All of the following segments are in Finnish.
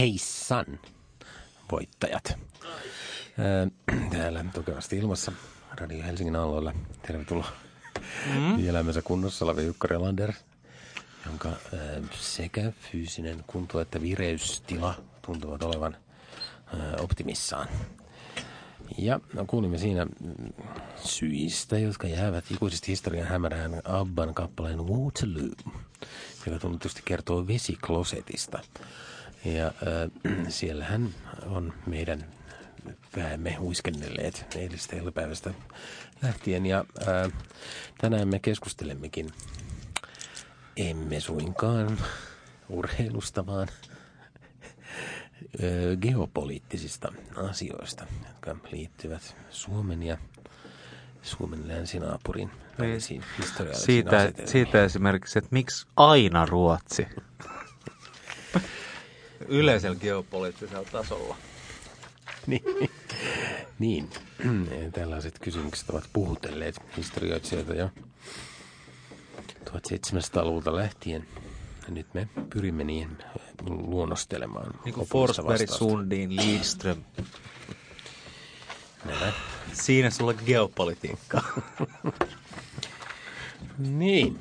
Heissan voittajat. Täällä tukevasti ilmassa Radio Helsingin aalloilla. Tervetuloa elämänsä kunnossa oleva Jukka Relander, jonka sekä fyysinen kunto että vireystila tuntuvat olevan optimissaan. Ja kuulimme siinä syistä, jotka jäävät ikuisesti historian hämärään Abban kappaleen Waterloo, joka tunnetusti kertoo vesiklosetista. Ja siellähän on meidän väemme huiskennelleet eilisestä iltapäivästä lähtien. Ja tänään me keskustelemmekin emme suinkaan urheilusta, vaan geopoliittisista asioista, jotka liittyvät Suomen ja Suomen länsinaapurin välisiin historiallisiin asetelmiin. Siitä esimerkiksi, että miksi aina Ruotsi? Yleisellä geopoliittisella tasolla. Niin. Tällaiset kysymykset ovat puhutelleet historioitsijoita jo 1700-luvulta lähtien. Ja nyt me pyrimme niin luonnostelemaan. Niin kuin Forsberg, Sundin, Lidström. Siinä sulla geopolitiikkaa. Niin.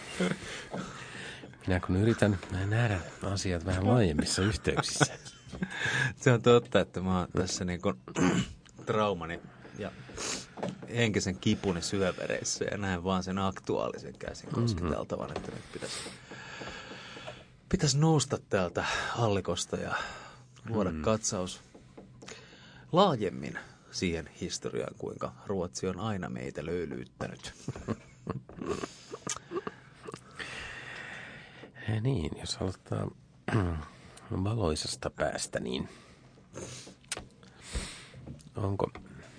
Minä kun yritän nähdä asiat vähän laajemmissa yhteyksissä. Se on totta, että mä oon tässä niin kuin traumani ja henkisen kipuni syövereissä ja näen vaan sen aktuaalisen käsin kosketeltavan, että nyt pitäisi nousta täältä allikosta ja luoda katsaus laajemmin siihen historiaan, kuinka Ruotsi on aina meitä löylyyttänyt. Niin, jos aloittaa valoisasta päästä, niin onko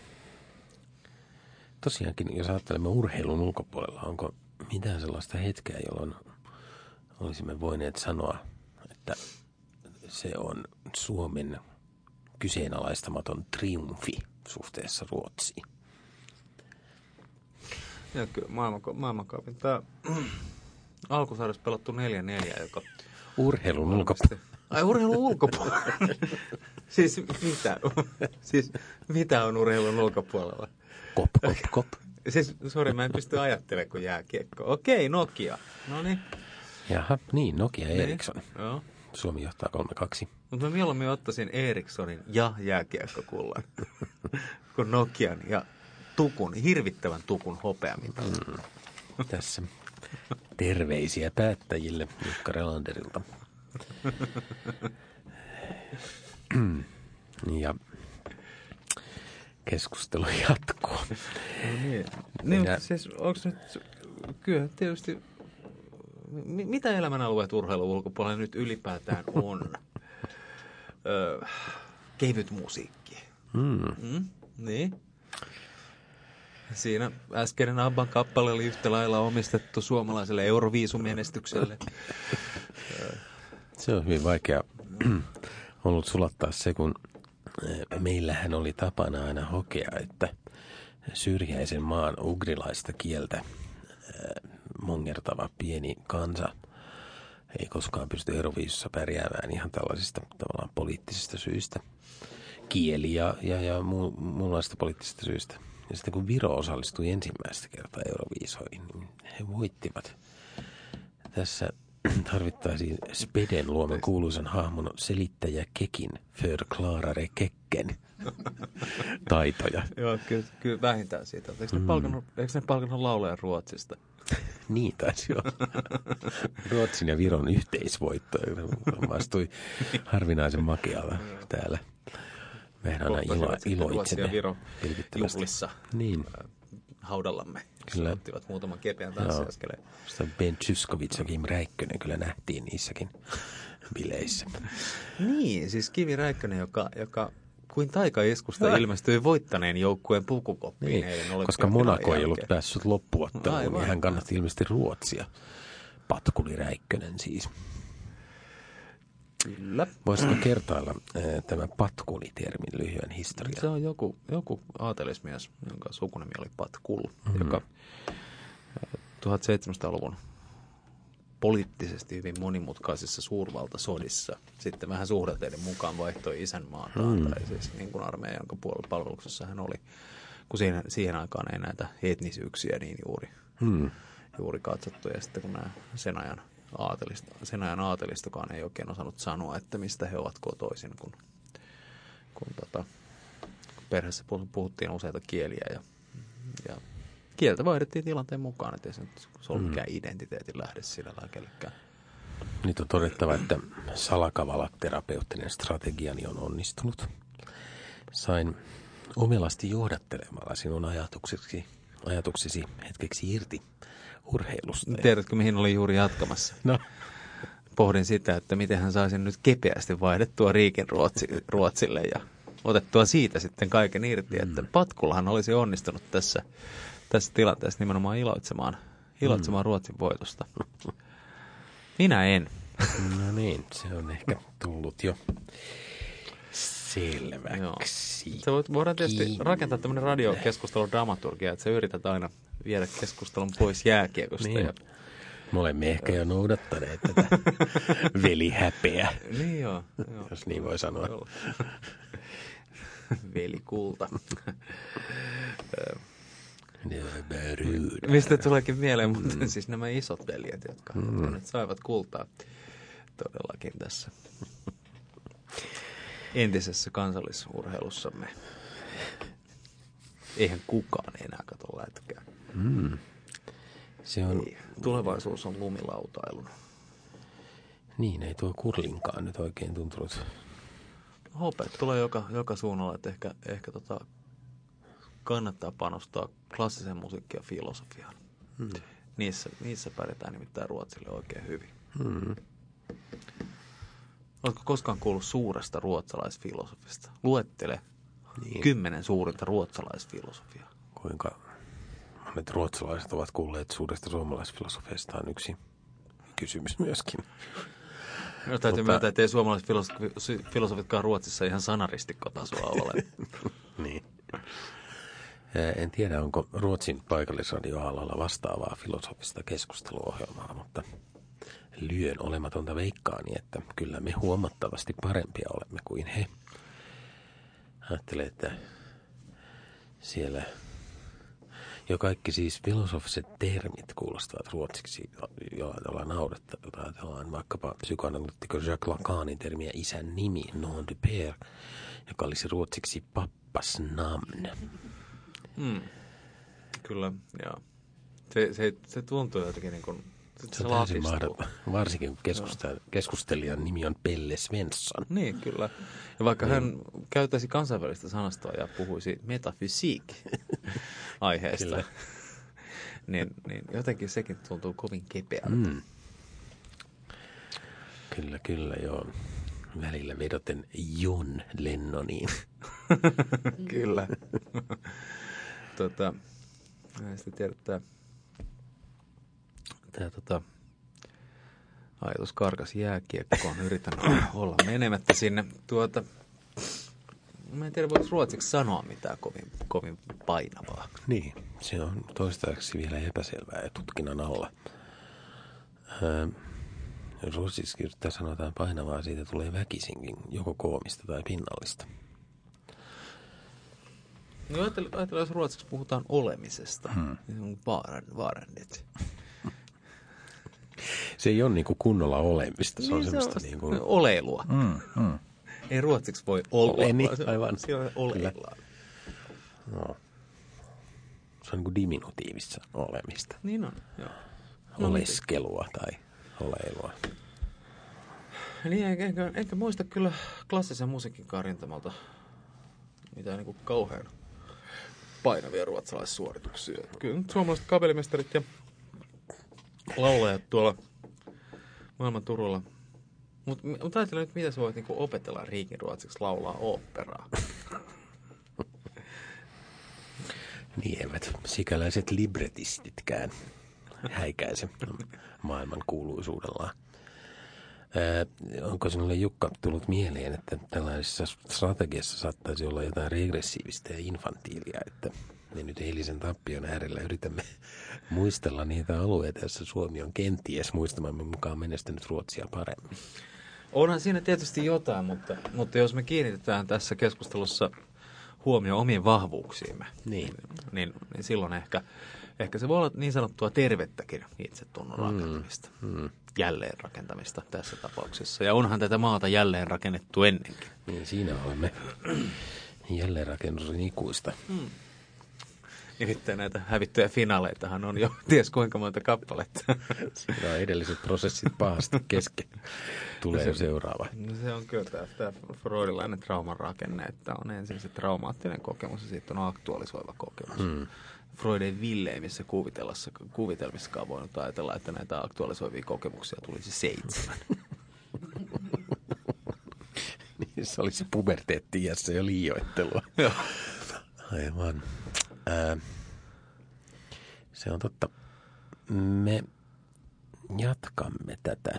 tosiaankin, jos ajattelemme urheilun ulkopuolella, onko mitään sellaista hetkeä, jolloin olisimme voineet sanoa, että se on Suomen kyseenalaistamaton triumfi suhteessa Ruotsiin? Ja kyllä maailmankaupin tämä alkusarjassa pelattu 4-4, joka urheilun ulkopuolella. Ai urheilun ulkopuolella? Siis mitä? Siis mitä on urheilun ulkopuolella? Kop. Siis sori, mä en pysty ajattelemaan kuin jääkiekko. Okei, Nokia. Noniin. Jaha, niin, Nokia ja Ericsson. Joo. Suomi johtaa 3-2. Mutta mä mieluummin ottaisin Ericssonin ja jääkiekkokullan kuin Nokian ja hirvittävän tukun hopeamitalin. Tässä terveisiä päättäjille Jukka Relanderilta. Ja keskustelu jatkuu. No niin. Siis onko nyt, kyllä tietysti, mitä elämänalueet urheilun ulkopuolella nyt ylipäätään on? Kevyt musiikki. Niin. Siinä äskeinen Abban kappale oli yhtä lailla omistettu suomalaiselle Euroviisumenestykselle. Se on hyvin vaikea ollut sulattaa se, kun meillähän oli tapana aina hokea, että syrjäisen maan ugrilaista kieltä mongertava pieni kansa ei koskaan pysty Euroviisussa pärjäämään ihan tällaisista tavallaan poliittisista syistä. Kieli ja muunlaista poliittisista syistä. Ja sitten kun Viro osallistui ensimmäistä kertaa Euroviisoihin, niin he voittivat. Tässä tarvittaisiin Speden luomen kuuluisan hahmon selittäjä Kekin för klarare Kekken taitoja. Joo, kyllä vähintään siitä. Eikö ne palkannut laulajan Ruotsista? Niin taisi olla. Ruotsin ja Viron yhteisvoitto vastui harvinaisen makealla täällä. Mehän aina iloitsemme. Ruotsin ja Viro juhlissa niin. Haudallamme. Kyllä. Ottivat muutaman kepeän tanssiaskeleen. Ben Zyskowicz ja Kimi Räikkönen kyllä nähtiin niissäkin bileissä. Niin, siis Kimi Räikkönen, joka kuin taikaiskusta ilmestyi voittaneen joukkueen pukukoppiin. Niin, koska Monaco ei ollut päässyt loppuotteluun, niin hän kannatti ilmeisesti Ruotsia. Patkuli Räikkönen siis. Kyllä. Voisitko kertailla tämä patkuli-termin lyhyen historian? Se on joku aatelismies, jonka sukunimi oli Patkul, joka 1700-luvun poliittisesti hyvin monimutkaisissa suurvaltasodissa sitten vähän suhdateiden mukaan vaihtoi isänmaataan, tai siis niin kuin armeija, jonka palveluksessa hän oli, kun siihen aikaan ei näitä etnisyyksiä niin juuri katsottu, ja sitten kun nämä sen ajan aatelistokaan ei oikein osannut sanoa, että mistä he ovat kotoisin, kun perheessä puhuttiin useita kieliä ja kieltä vaihdettiin tilanteen mukaan, ettei se nyt ollut mikään identiteetin lähde sillä lailla kellekään. Nyt on todettava, että salakavala terapeuttinen strategiani on onnistunut. Sain omelasti johdattelemalla sinun ajatuksesi hetkeksi irti urheilusta. Tiedätkö, mihin olin juuri jatkamassa? No. Pohdin sitä, että miten hän saisin nyt kepeästi vaihdettua Riikin Ruotsille ja otettua siitä sitten kaiken irti, että Patkullahan olisi onnistunut tässä tilanteessa nimenomaan iloitsemaan Ruotsin voitosta. Minä en. No niin, se on ehkä tullut jo selväksi. Voidaan tietysti rakentaa tämmöinen radiokeskustelun dramaturgia, että sä yrität aina viedä keskustelun pois jääkiekosta. Niin. Ja me olemme ehkä jo noudattaneet tätä velihäpeä, niin joo. Jos niin voi sanoa. Velikulta. Ryydä. Mistä tuleekin mieleen, mutta siis nämä isot veljet, jotka nyt saivat kultaa todellakin tässä entisessä kansallisurheilussamme. Eihän kukaan enää kato lätkää. Se on... Tulevaisuus on lumilautailun. Niin, ei tuo kurlinkaan nyt oikein tuntunut. Hopeet tulee joka suunnalla, että ehkä kannattaa panostaa klassisen musiikkiin ja filosofiaan. Niissä pärjätään nimittäin Ruotsille oikein hyvin. Oletko koskaan kuullut suuresta ruotsalaisfilosofista? Luettele 10 suurinta ruotsalaisfilosofiaa. Kuinka monet ruotsalaiset ovat kuulleet suuresta suomalaisfilosofiasta on yksi kysymys myöskin. No täytyy myöntää, että ei suomalaisfilosofitkaan Ruotsissa ihan sanaristikkotasoa ole. Niin. En tiedä, onko Ruotsin paikallisradioalalla vastaavaa filosofista keskusteluohjelmaa, mutta lyön olematonta veikkaani, että kyllä me huomattavasti parempia olemme kuin he. Ajattelen, että siellä jo kaikki siis filosofiset termit kuulostavat ruotsiksi jollain tavalla naurettavilta. Ajatellaan vaikkapa psykoanalyytikko Jacques Lacanin termiä isän nimi, nom de père, joka olisi ruotsiksi pappas namn. Kyllä, joo. Se tuntuu jotenkin niin kuin... Se on täysin mahdoton, varsinkin kun keskustelijan nimi on Pelle Svensson. Niin, kyllä. Ja vaikka hän käyttäisi kansainvälistä sanastoa ja puhuisi metafysiik-aiheesta, niin jotenkin sekin tuntuu kovin kepeältä. Kyllä, joo. Välillä vedoten John Lennoniin. Kyllä. Sitten tiedetään... Tämä ajatus karkas jääkiekkoon. Yritän olla menemättä sinne. Mä en tiedä, voiko ruotsiksi sanoa mitään kovin painavaa. Niin, se on toistaiseksi vielä epäselvää ja tutkinnan alla. Jos ruotsiksi yrittää sanoa jotain painavaa, siitä tulee väkisinkin joko koomista tai pinnallista. No ajatellaan, jos ruotsiksi puhutaan olemisesta. Niin on vaarandet. Se ei ole niin kuin kunnolla olemista, se on semmoista niin kuin... Oleilua. Ei ruotsiksi voi olla. Oleni, aivan. Siellä oleillaan. No. Se on niin kuin diminutiivissa olemista. Niin on, joo. Oleskelua tai oleilua. Niin, enkä muista kyllä klassisen musiikin rintamalta mitään niin kuin kauhean painavia ruotsalaissuorituksia. Kyllä nyt suomalaiset kapelimestarit ja laulajat tuolla maailman turulla. Mutta ajattelen nyt, mitä sä voit niinku opetella Riikin ruotsiksi laulaa oopperaa. Niin eivät sikäläiset librettistitkään häikäise maailman kuuluisuudellaan. Onko sinulle, Jukka, tullut mieleen, että tällaisessa strategiassa saattaisi olla jotain regressiivistä ja infantiilia, että Me nyt eilisen tappion äärellä yritämme muistella niitä alueita, joissa Suomi on kenties muistamamme mukaan menestynyt Ruotsia paremmin. Onhan siinä tietysti jotain, mutta jos me kiinnitetään tässä keskustelussa huomioon omiin vahvuuksiimme, niin silloin ehkä se voi olla niin sanottua tervettäkin itsetunnon rakentamista. Jälleenrakentamista tässä tapauksessa. Ja onhan tätä maata jälleen rakennettu ennenkin. Niin, siinä olemme jälleenrakennuksen ikuista. Nimittäin näitä hävittyjä finaaleitahan on jo ties kuinka monta kappaletta. Siinä on edelliset prosessit pahasti kesken. Tulee jo seuraava. No se on kyllä tämä freudilainen trauman rakenne, että on ensin se traumaattinen kokemus ja sitten on aktualisoiva kokemus. Freud ei villeimmissä kuvitelmissakaan voinut ajatella, että näitä aktualisoivia kokemuksia tulisi 7. Niin, se olisi puberteetti-iässä jo liioittelua. Joo. Aivan. Se on totta. Me jatkamme tätä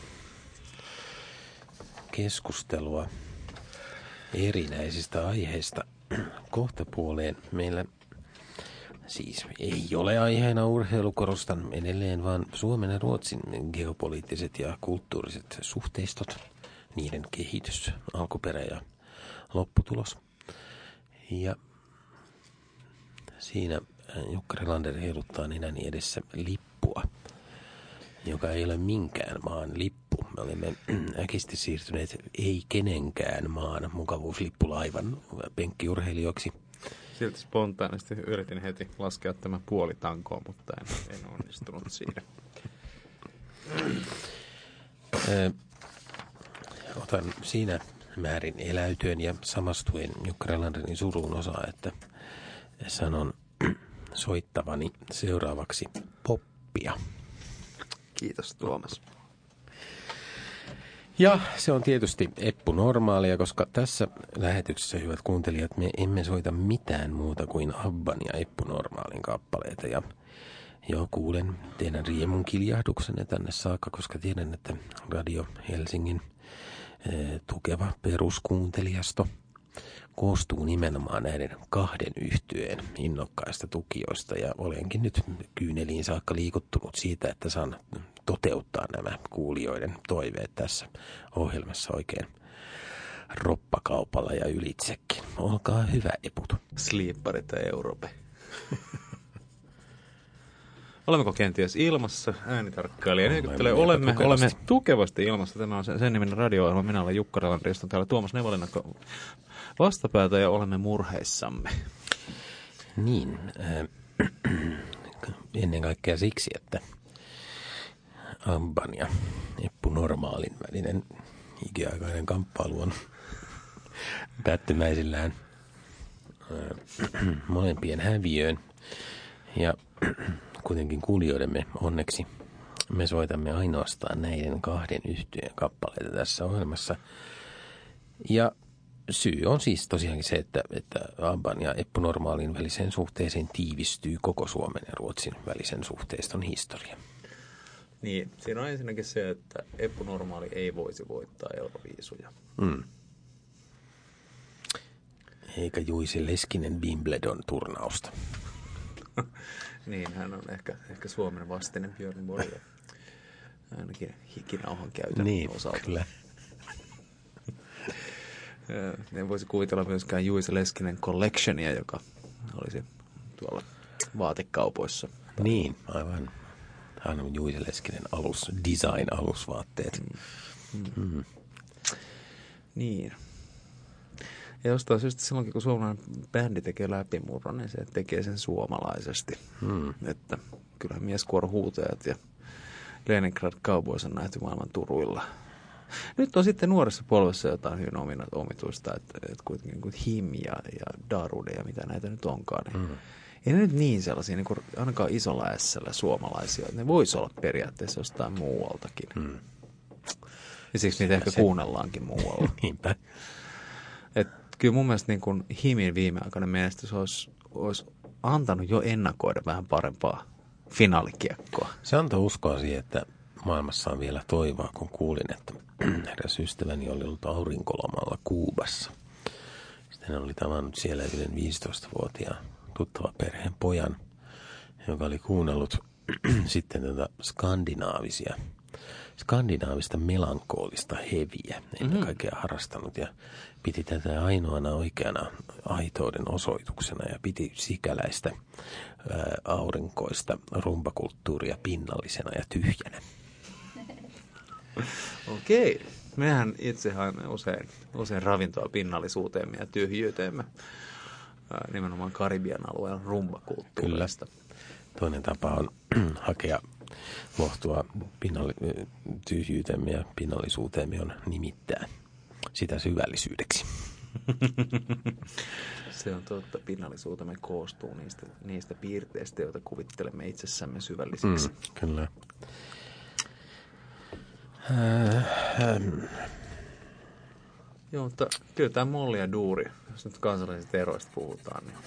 keskustelua erinäisistä aiheista kohtapuoleen. Meillä siis ei ole aiheena urheilu, korostan edelleen, vaan Suomen ja Ruotsin geopoliittiset ja kulttuuriset suhteistot, niiden kehitys, alkuperä ja lopputulos. Ja siinä Jukka Relander heiluttaa nenäni edessä lippua, joka ei ole minkään maan lippu. Me olemme äkisti siirtyneet ei kenenkään maan mukavuuslippulaivan penkkiurheilijoiksi. Silti spontaanisti yritin heti laskea tämän puolitankoon, mutta en onnistunut siinä. Otan siinä määrin eläytyen ja samastuen Jukka Relanderin suruun osaa, että sanon soittavani seuraavaksi poppia. Kiitos, Tuomas. Ja se on tietysti Eppu Normaalia, koska tässä lähetyksessä, hyvät kuuntelijat, me emme soita mitään muuta kuin Abban ja Eppu Normaalin kappaleita. Ja jo kuulen teidän riemun kiljahduksenne tänne saakka, koska tiedän, että Radio Helsingin tukeva peruskuuntelijasto koostuu nimenomaan näiden kahden yhtyeen innokkaista tukijoista. Ja olenkin nyt kyyneliin saakka liikuttunut siitä, että saan toteuttaa nämä kuulijoiden toiveet tässä ohjelmassa oikein roppakaupalla ja ylitsekin. Olkaa hyvä, Eput. Sliipparit ja Europe. Olemmeko kenties ilmassa? Äänitarkkailija nykyttelee. Olemme tukevasti ilmassa. Tämä on sen niminen radio-ohjelma. Minä olen Jukka Relander, istun täällä Tuomas Nevolinen vastapäätä ja olemme murheissamme. Niin, ennen kaikkea siksi, että Abban ja Eppu Normaalin välinen ikiaikainen kamppailu on päättymäisillään molempien häviöön. Ja kuitenkin kuulijoidemme onneksi me soitamme ainoastaan näiden kahden yhtyeen kappaleita tässä ohjelmassa. Ja syy on siis tosiaankin se, että Abban ja Eppu Normaalin väliseen suhteeseen tiivistyy koko Suomen ja Ruotsin välisen suhteiston historia. Niin, siinä on ensinnäkin se, että Eppu Normaali ei voisi voittaa Euroviisuja. Eikä Juise Leskinen Wimbledon-turnausta. Niin, hän on ehkä Suomen vastinen Björn Borg. Ainakin hikinauhan käytön osalta. Kyllä. En voisi kuvitella myöskään Juise Leskinen Collectionia, joka olisi tuolla vaatekaupoissa. Niin, aivan. Hän on Juise Leskinen design-alusvaatteet. Niin. Ja jostain syystä silloinkin, kun suomalainen bändi tekee läpimurron, niin se tekee sen suomalaisesti. Että kyllähän mieskuorohuutajat ja Leningrad Cowboys on nähty maailman turuilla. Nyt on sitten nuoressa polvessa jotain hyvin omituista, että kuitenkin Him ja Darude ja mitä näitä nyt onkaan. Niin ei ne nyt niin sellaisia, niin kuin ainakaan isolla ässällä suomalaisia. Ne voisi olla periaatteessa jostain muualtakin. Ja siksi niitä ehkä kuunnellaankin muualla. Niinpä. Kyllä mun mielestä niin kuin Himin viimeaikainen menestys olisi antanut jo ennakoida vähän parempaa finaalikiekkoa. Se antoi uskoa siihen, että maailmassa on vielä toivoa, kun kuulin, että eräs ystäväni oli ollut aurinkolomalla Kuubassa. Sitten hän oli tavannut siellä yhden 15-vuotiaan tuttava perheen pojan, joka oli kuunnellut sitten tätä skandinaavista melankoolista heviä, ennen kaikkea harrastanut ja piti tätä ainoana oikeana aitouden osoituksena ja piti sikäläistä aurinkoista rumbakulttuuria pinnallisena ja tyhjänä. Okei. Mehän itse haemme usein ravintoa pinnallisuuteemme ja tyhjyyteemme nimenomaan Karibian alueen rumbakulttuurista. Kyllä. Toinen tapa on hakea lohtua tyhjyyteemme ja pinnallisuuteemme on nimittää sitä syvällisyydeksi. Se on totta. Pinnallisuutemme koostuu niistä piirteistä, joita kuvittelemme itsessämme syvällisiksi. Kyllä. Joo, mutta kyllä tämä molli ja duuri, jos nyt kansallisista eroista puhutaan, niin...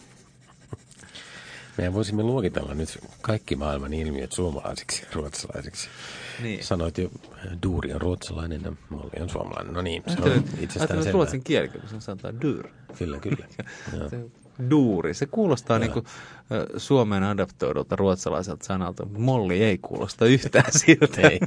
Mehän voisimme luokitella nyt kaikki maailman ilmiöt suomalaisiksi ja ruotsalaisiksi. Niin. Sanoit jo, duuri on ruotsalainen ja molli on suomalainen. No niin, se on itsestään selvää. Ruotsin kieli, kun se sanotaan dur. Kyllä. Duuri. Se kuulostaa niin kuin Suomeen adaptoidulta ruotsalaiselta sanalta, mutta molli ei kuulosta yhtään siltä. Ei.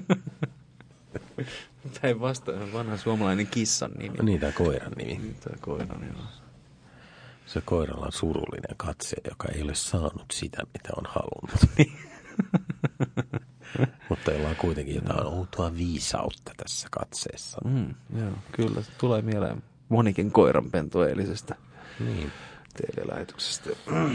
Päinvastoin vanha suomalainen kissan nimi. Niin, tämä koiran nimi. Tämä koiran, joo. Se koiralla on surullinen katse, joka ei ole saanut sitä, mitä on halunnut. Mutta jolla on kuitenkin jotain outoa viisautta tässä katseessa. Joo, kyllä. Se tulee mieleen monikin koiranpentu eilisestä TV-lähetyksestä.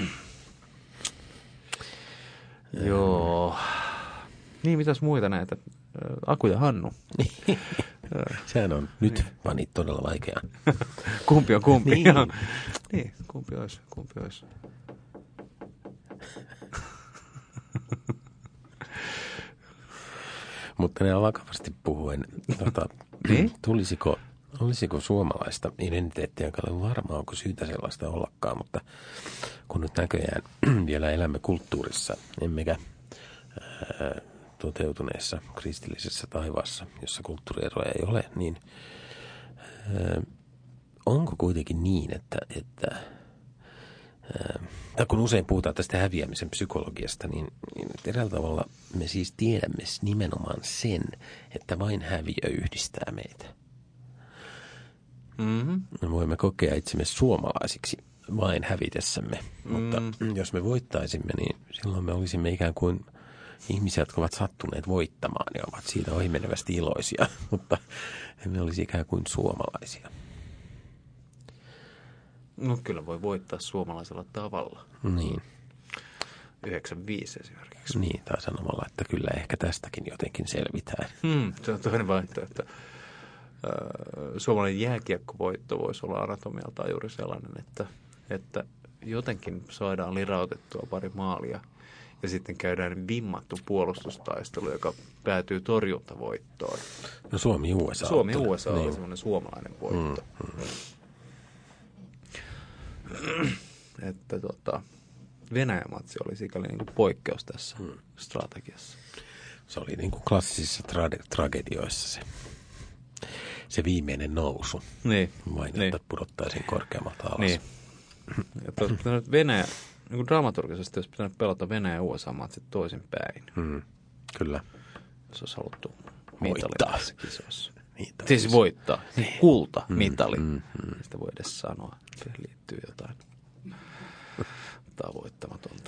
Joo. Niin, mitäs muita näitä? Aku ja Hannu. Sehän on nyt panit todella vaikeaa. Kumpi on kumpi? Niin, kumpi olisi? Mutta ne vakavasti puhuen, olisiko suomalaista identiteettiä, joka on varma, onko syytä sellaista ollakaan, mutta kun nyt näköjään vielä elämme kulttuurissa, emmekä toteutuneessa kristillisessä taivaassa, jossa kulttuurieroja ei ole, niin onko kuitenkin niin, että kun usein puhutaan tästä häviämisen psykologiasta, niin eräällä tavalla me siis tiedämme nimenomaan sen, että vain häviö yhdistää meitä. Me voimme kokea itsemme suomalaisiksi vain hävitessämme, mutta jos me voittaisimme, niin silloin me olisimme ikään kuin ihmisiä, jotka ovat sattuneet voittamaan ja ovat siitä ohimenevästi iloisia, mutta emme olisi ikään kuin suomalaisia. No kyllä voi voittaa suomalaisella tavalla. Niin. 95 esimerkiksi. Niin, tai sanomalla, että kyllä ehkä tästäkin jotenkin selvitään. Se on toinen vaihtoehto. Suomalainen jääkiekkovoitto voisi olla anatomialtaan juuri sellainen, että jotenkin saadaan lirautettua pari maalia ja sitten käydään vimmattu puolustustaistelu, joka päätyy torjuntavoittoon. No Suomi-USA. Suomi-USA oli semmoinen suomalainen voitto. Että Venäjä-matsi oli sikäli niin kuin poikkeus tässä strategiassa. Se oli niin kuin klassisissa tragedioissa se viimeinen nousu. Niin. Vain, että pudottaisin korkeammalta alas. Niin. Venäjä, niin kuin dramaturgisesti olisi pitänyt pelata Venäjä- ja USA-matsit toisinpäin. Kyllä. Se olisi haluttu voittaa tässä kisoissa. Siis voittaa. Kulta mitali. Sitä voi edes sanoa. Siihen liittyy jotain tavoittamatonta.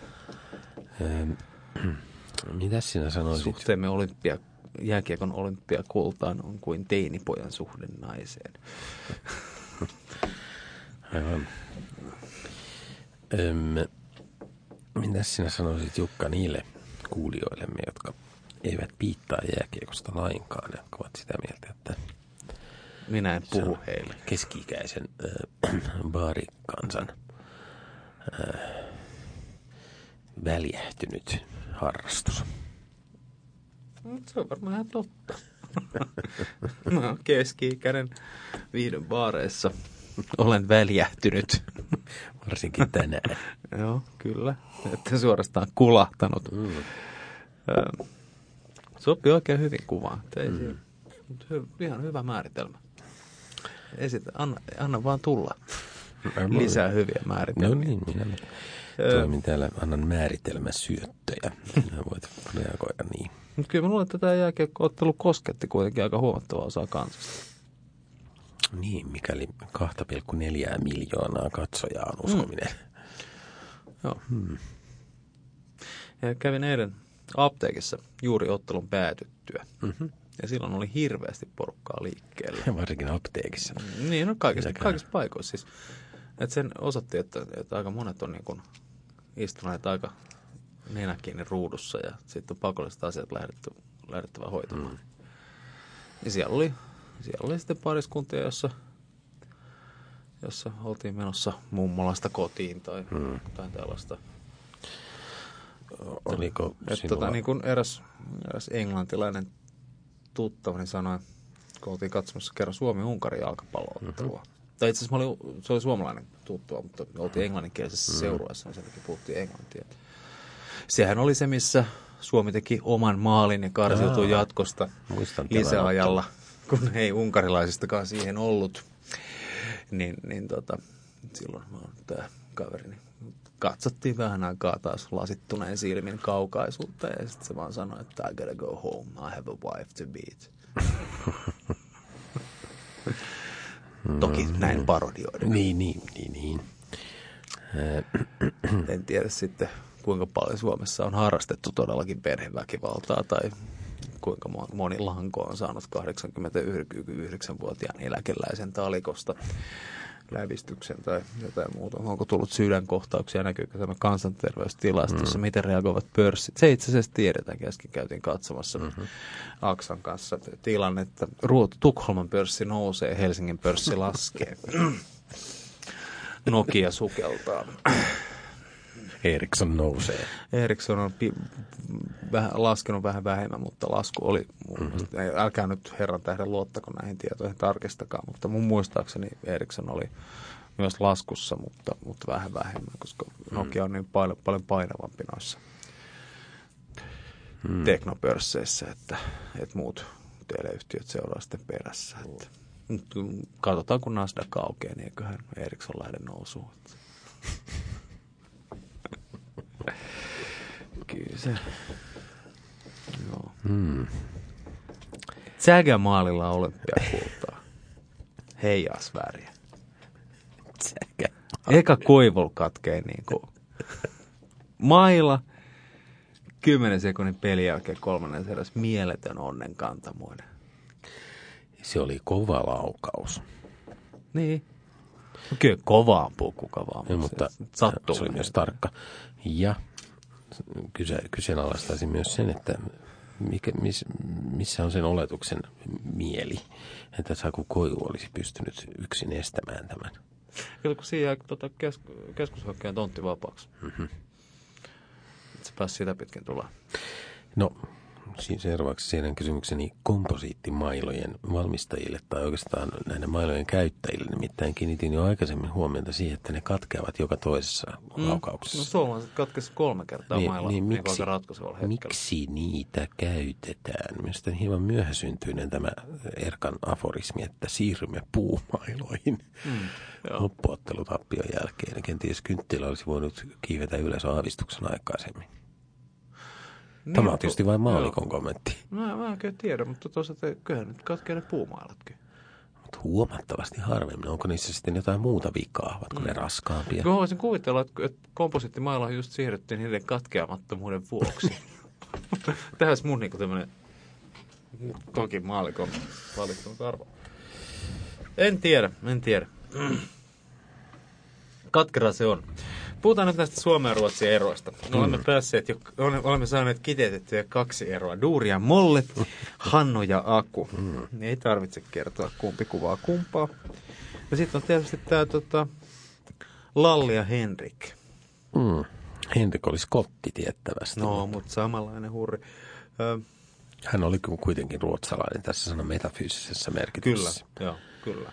Mitäs sinä sanoisit? Suhteemme jääkiekon olympiakultaan on kuin teinipojan suhde naiseen. Aivan. Mitäs sinä sanoisit, Jukka, niille kuulijoillemme, jotka eivät piittaa jääkiekosta lainkaan, jotka ovat sitä mieltä, että minä en puhu heille. Keski-ikäisen baarikansan väljähtynyt harrastus. Se on varmaan ihan totta. No, keski-ikäinen viihdyn baareissa. Olen väljähtynyt. Varsinkin tänään. Joo, kyllä. Että suorastaan kulahtanut. Sopii oikein hyvin kuvaan. Ihan hyvä määritelmä. Anna vaan tulla. lisää hyviä määritelmiä. No niin, minä toimin täällä, annan määritelmäsyöttöjä. Minä voit reagoida niin. Mutta kyllä mä luulen, että tämä jääkiekkoottelu kosketti kuitenkin aika huomattavaa osaa kansasta. Niin, mikäli 2,4 miljoonaa katsojaa on uskominen. Joo. Ja kävin eilen apteekissa juuri ottelun päätyttyä. Ja silloin oli hirveästi porukkaa liikkeellä. Ja varsinkin apteekissa. Niin, no kaikissa paikoissa siis. Että sen osoitti, että aika monet on niin kuin istuneet aika nenä kiinni ruudussa ja sitten on pakolliset asiat lähdettävä hoitamaan. Ja siellä oli sitten pariskuntia, jossa oltiin menossa mummolasta kotiin tai tällaista. Oliko sinulla? Niin kuin eräs englantilainen tuttavani sanoi, kun oltiin katsomassa kerran Suomi-Unkarin jalkapallo-ottelua. Tai itse asiassa se oli suomalainen tuttua, mutta oltiin englanninkielisessä seurueessa, niin senkin puhuttiin englantia. Sehän oli se, missä Suomi teki oman maalin ja karsiutui jatkosta lisäajalla, kun ei unkarilaisistakaan siihen ollut. Silloin tämä kaveri katsottiin vähän aikaa taas lasittuneen silmin kaukaisuutta ja sitten se vaan sanoi, että I gotta go home, I have a wife to beat. Toki näin parodioiden. Niin. En tiedä sitten, kuinka paljon Suomessa on harrastettu todellakin perheväkivaltaa tai kuinka moni lanko on saanut 89-vuotiaan eläkeläisen talikosta lävistyksen tai jotain muuta. Onko tullut sydänkohtauksia, näkyykö tämä kansanterveystilastossa, miten reagoivat pörssit. Se itse asiassa tiedetään, äsken käytiin katsomassa Aksan kanssa tilannetta. Tukholman pörssi nousee, Helsingin pörssi laskee. Nokia sukeltaa. Ericsson nousee. Ericsson on laskenut vähän vähemmän, mutta lasku oli, älkää nyt herran tähden luottako näihin tietoihin, tarkistakaa, mutta mun muistaakseni Ericsson oli myös laskussa, mutta vähän vähemmän, koska Nokia on niin paljon painavampi noissa teknopörsseissä, että muut teleyhtiöt seuraa sitten perässä. Että katsotaan, kun Nasdaq aukeaa, niin eiköhän Ericsson lähde nousuun. Kyllä se. Joo. Tsägämaalilla olympiakultaa. Heijasväriä. Eka koivul katkee niinku maila. 10 sekunnin pelin jälkeen 3. eräs mieletön onnenkantamoinen. Se oli kova laukaus. Niin. Kyllä kova ampuu kuka vaan. Ja, mutta sattuu. Se oli myös tarkka. Ja kyseenalaistaisin myös sen, että missä on sen oletuksen mieli, että Saku Koivu olisi pystynyt yksin estämään tämän. Kyllä kun siinä jäi keskushyökkäjän tontti vapaaksi. Se pääsi sitä pitkin tulla. No, seuraavaksi siihen kysymykseni komposiittimailojen valmistajille tai oikeastaan näiden mailojen käyttäjille. Nimittäin kiinnitin jo aikaisemmin huomiota siihen, että ne katkeavat joka toisessa laukauksessa. No suomalaiset katkesi 3 kertaa mailla niin aika ratkaisevalla hetkellä. Miksi niitä käytetään? Mielestäni hieman myöhäsyntyinen tämä Erkan aforismi, että siirrymme puumailoihin loppuottelutappion jälkeen. Kenties kynttilä olisi voinut kiivetä ylös aavistuksen aikaisemmin. Niin, tämä on tietysti vain maalikon kommentti. Mä en kyllä tiedä, mutta toisaalta kyllähän nyt katkee ne puumailatkin. Mutta huomattavasti harvemmin. Onko niissä sitten jotain muuta vikaa? Ovatko ne raskaampia? Mä voisin kuvitella, että komposiittimailla just siirrettiin niiden katkeamattomuuden vuoksi. Tämä olisi mun niinku tämmöinen toki maalikon valittunut arvo. En tiedä. Katkera se on. Puhutaan nyt näistä Suomen ja Ruotsin eroista. Olemme saaneet kiteytettyä 2 eroa. Duuri ja Molle, Hannu ja Aku. Ei tarvitse kertoa kumpi kuvaa kumpaa. Ja sitten on tietysti tämä Lalli ja Henrik. Henrik oli skotti tiettävästi. No, mutta samanlainen hurri. Hän oli kuitenkin ruotsalainen tässä sanan metafyysisessä merkityksessä. Kyllä.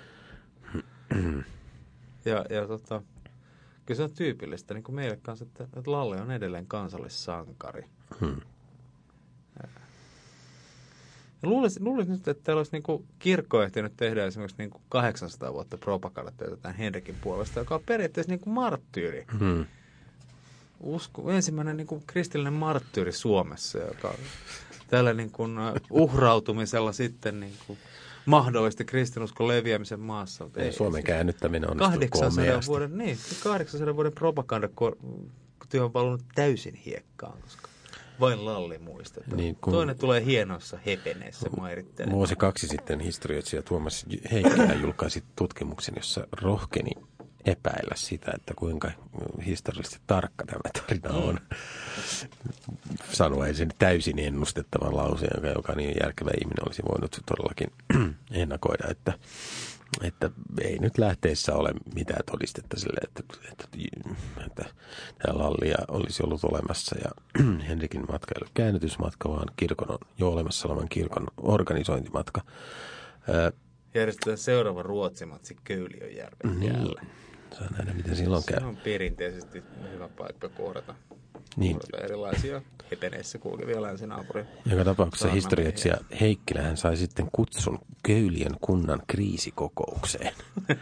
Ja kyllä se on tyypillistä, niin kuin meille kanssa, että Lalle on edelleen kansallissankari. Luulisin nyt, että täällä olisi niin kirkko ehtinyt tehdä esimerkiksi niin 800 vuotta propagandatöitä tämän Henrikin puolesta, joka on periaatteessa niin marttyyri. Ensimmäinen niin kristillinen marttyyri Suomessa, joka tällä niin uhrautumisella sitten niin mahdollisti kristinuskon leviämisen maassa. Suomen käännyttäminen onnistui 800 vuoden propagandatyö on valunut täysin hiekkaan, koska vain Lalli muistetaan. Niin, toinen tulee hienossa hepeneissä mairittelee. Vuosi 2 sitten historioitsija Tuomas Heikkilä julkaisi tutkimuksen, jossa rohkeni epäillä sitä, että kuinka historiallisesti tarkka tämä tarina on. Sanoa ei sen täysin ennustettavan lauseen, joka niin järkevä ihminen olisi voinut todellakin ennakoida, että ei nyt lähteessä ole mitään todistetta sille, että tämä Lallia olisi ollut olemassa ja Henrikin matka ei ole käännytysmatka, vaan kirkon on jo olemassa olevan kirkon organisointimatka. Järjestetään seuraava Ruotsimatsi Köyliönjärven jäällä. Saa nähdä, miten silloin käy. Se on perinteisesti hyvä paikka kohdata. Niin. Erilaisia hepeneissä kulkevia länsinaapuria. Joka tapauksessa historioitsija Heikkilähän sai sitten kutsun Köyliön kunnan kriisikokoukseen,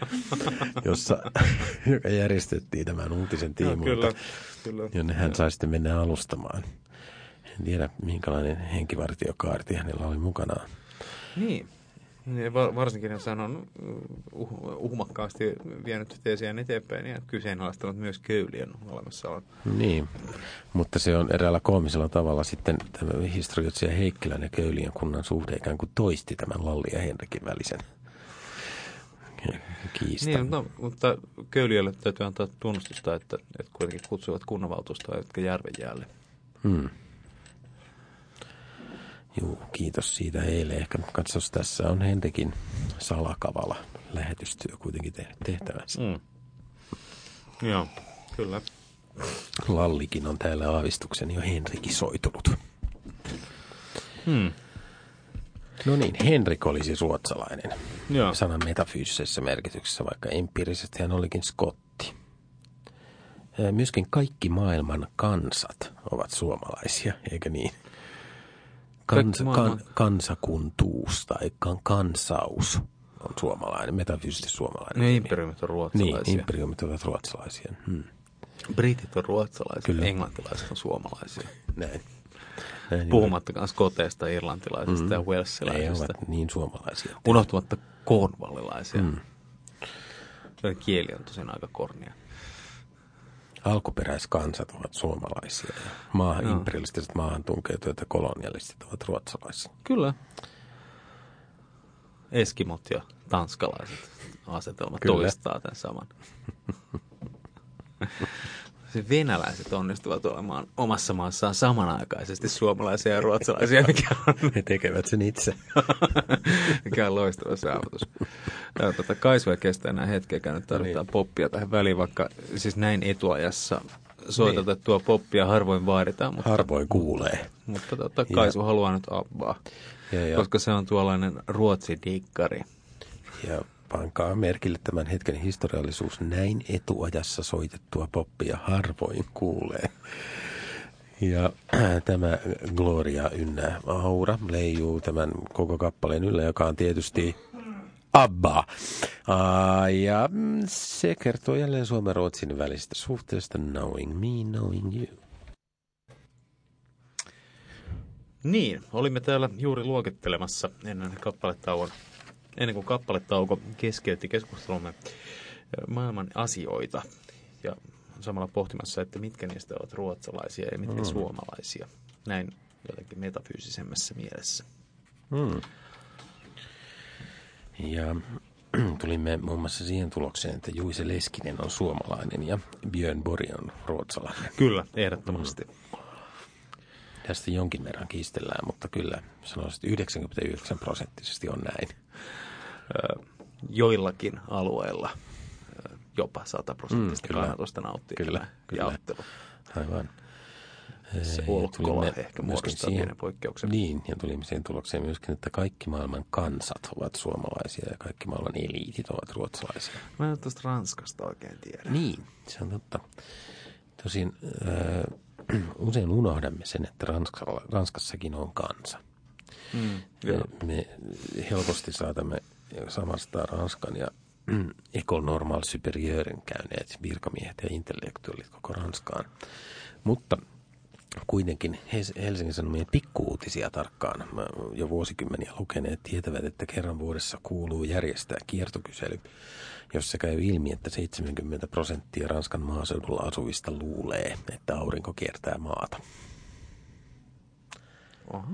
joka järjestettiin tämän uutisen tiimoilta, jonne hän sai sitten mennä alustamaan. En tiedä, minkälainen henkivartiokaarti hänellä oli mukanaan. Niin. Varsinkin jos hän on uhmakkaasti vienyt teesiään eteenpäin ja kyseenalaistanut myös Köyliön olemassaolon. Niin, mutta se on eräällä koomisella tavalla sitten historioitsija Heikkilän ja Köyliön kunnan suhde ikään kuin toisti tämän Lalli ja Henrikin välisen kiistan. Niin, no, mutta Köyliölle täytyy antaa tunnustusta, että kuitenkin kutsuvat kunnanvaltuustoa, jotka Järvenjäälle. Juu, kiitos siitä heille. Ehkä katsos, tässä on Henrikin salakavala lähetystyö kuitenkin tehtävänsä. Joo, kyllä. Lallikin on täällä aavistuksen jo Henrikisoitunut. No niin, Henrik oli siis ruotsalainen. Joo. Sanan metafyysisessä merkityksessä, vaikka empiirisesti hän olikin skotti. Myöskin kaikki maailman kansat ovat suomalaisia, eikö niin? Kansakuntuus tai kansaus on suomalainen, metafyysisesti suomalainen. Ne imperiumit on ruotsalaisia. Niin, imperiumit ovat ruotsalaisia. Britit on ruotsalaisia, kyllä. Englantilaiset on suomalaisia. Näin. Puhumattakaan skoteista, irlantilaisista ja walesilaisista. Ne ovat niin suomalaisia. Unohtumatta cornwallilaisia. Kieli on tosiaan aika kornia. Alkuperäiskansat ovat suomalaisia ja imperialistiset maahantunkeutujat ja kolonialistit ovat ruotsalaisia. Kyllä. Eskimot ja tanskalaiset asetelmat toistaa tämän saman. Venäläiset onnistuvat olemaan omassa maassaan samanaikaisesti suomalaisia ja ruotsalaisia, mikä on... He tekevät sen itse. Mikä on loistava saavutus. Kaisua kestää enää hetkeäkään, nyt tarvitaan poppia tähän väliin, vaikka siis näin etuajassa soitetettua poppia harvoin vaaditaan. Mutta, harvoin kuulee. Mutta Kaisu haluaa nyt Abbaa, koska se on tuollainen ruotsidikkari. Ja pankaa merkille tämän hetken historiallisuus. Näin etuajassa soitettua poppia harvoin kuulee. Ja tämä Gloria ynnä Aura leijuu tämän koko kappaleen yllä, joka on tietysti Abba. Ja se kertoo jälleen Suomen ja Ruotsin välisestä suhteesta Knowing Me, Knowing You. Niin, olimme täällä juuri luokittelemassa ennen kuin kappaletauko keskeytti keskustelumme maailman asioita ja samalla pohtimassa, että mitkä niistä ovat ruotsalaisia ja mitkä suomalaisia. Näin jotenkin metafyysisemmässä mielessä. Ja tulimme muun muassa siihen tulokseen, että Juise Leskinen on suomalainen ja Björn Borg on ruotsalainen. Kyllä, ehdottomasti. Tästä jonkin verran kiistellään, mutta kyllä sanoisin, että 99% on näin. Joillakin alueilla jopa 100% kannatusta nauttii. Kyllä. Aivan. Se ulkola ehkä muodostaa pienen poikkeuksen. Niin, ja tulimme siihen tulokseen myöskin, että kaikki maailman kansat ovat suomalaisia ja kaikki maailman eliitit ovat ruotsalaisia. Mä en tuosta Ranskasta oikein tiedä. Niin, se on totta. Tosin usein unohdamme sen, että Ranskassakin on kansa. Me helposti saatamme samastaa Ranskan ja École Normale Supérieure käyneet virkamiehet ja intellektuaalit koko Ranskaan. Mutta kuitenkin Helsingin Sanomien pikkuuutisia tarkkaan jo vuosikymmeniä lukeneet tietävät, että kerran vuodessa kuuluu järjestää kiertokysely, jossa käy ilmi, että 70% Ranskan maaseudulla asuvista luulee, että aurinko kiertää maata. Aha.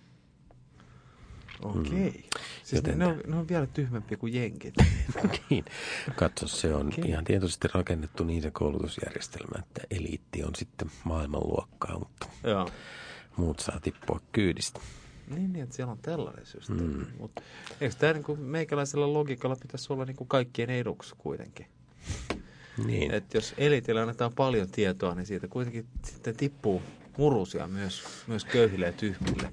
Okei. Siis ne on vielä tyhmempiä kuin jenkit. Niin. Katso, se on ihan tietysti rakennettu niin se koulutusjärjestelmä, että eliitti on sitten maailmanluokkaa, mutta muut saa tippua kyydistä. Niin, että siellä on tällainen systeemi. Mutta eikö tämä niin kuin meikäläisellä logiikalla pitäisi olla niin kuin kaikkien eduksi kuitenkin? Niin. Että jos eliitille annetaan paljon tietoa, niin siitä kuitenkin sitten tippuu murusia myös köyhille ja tyhmille.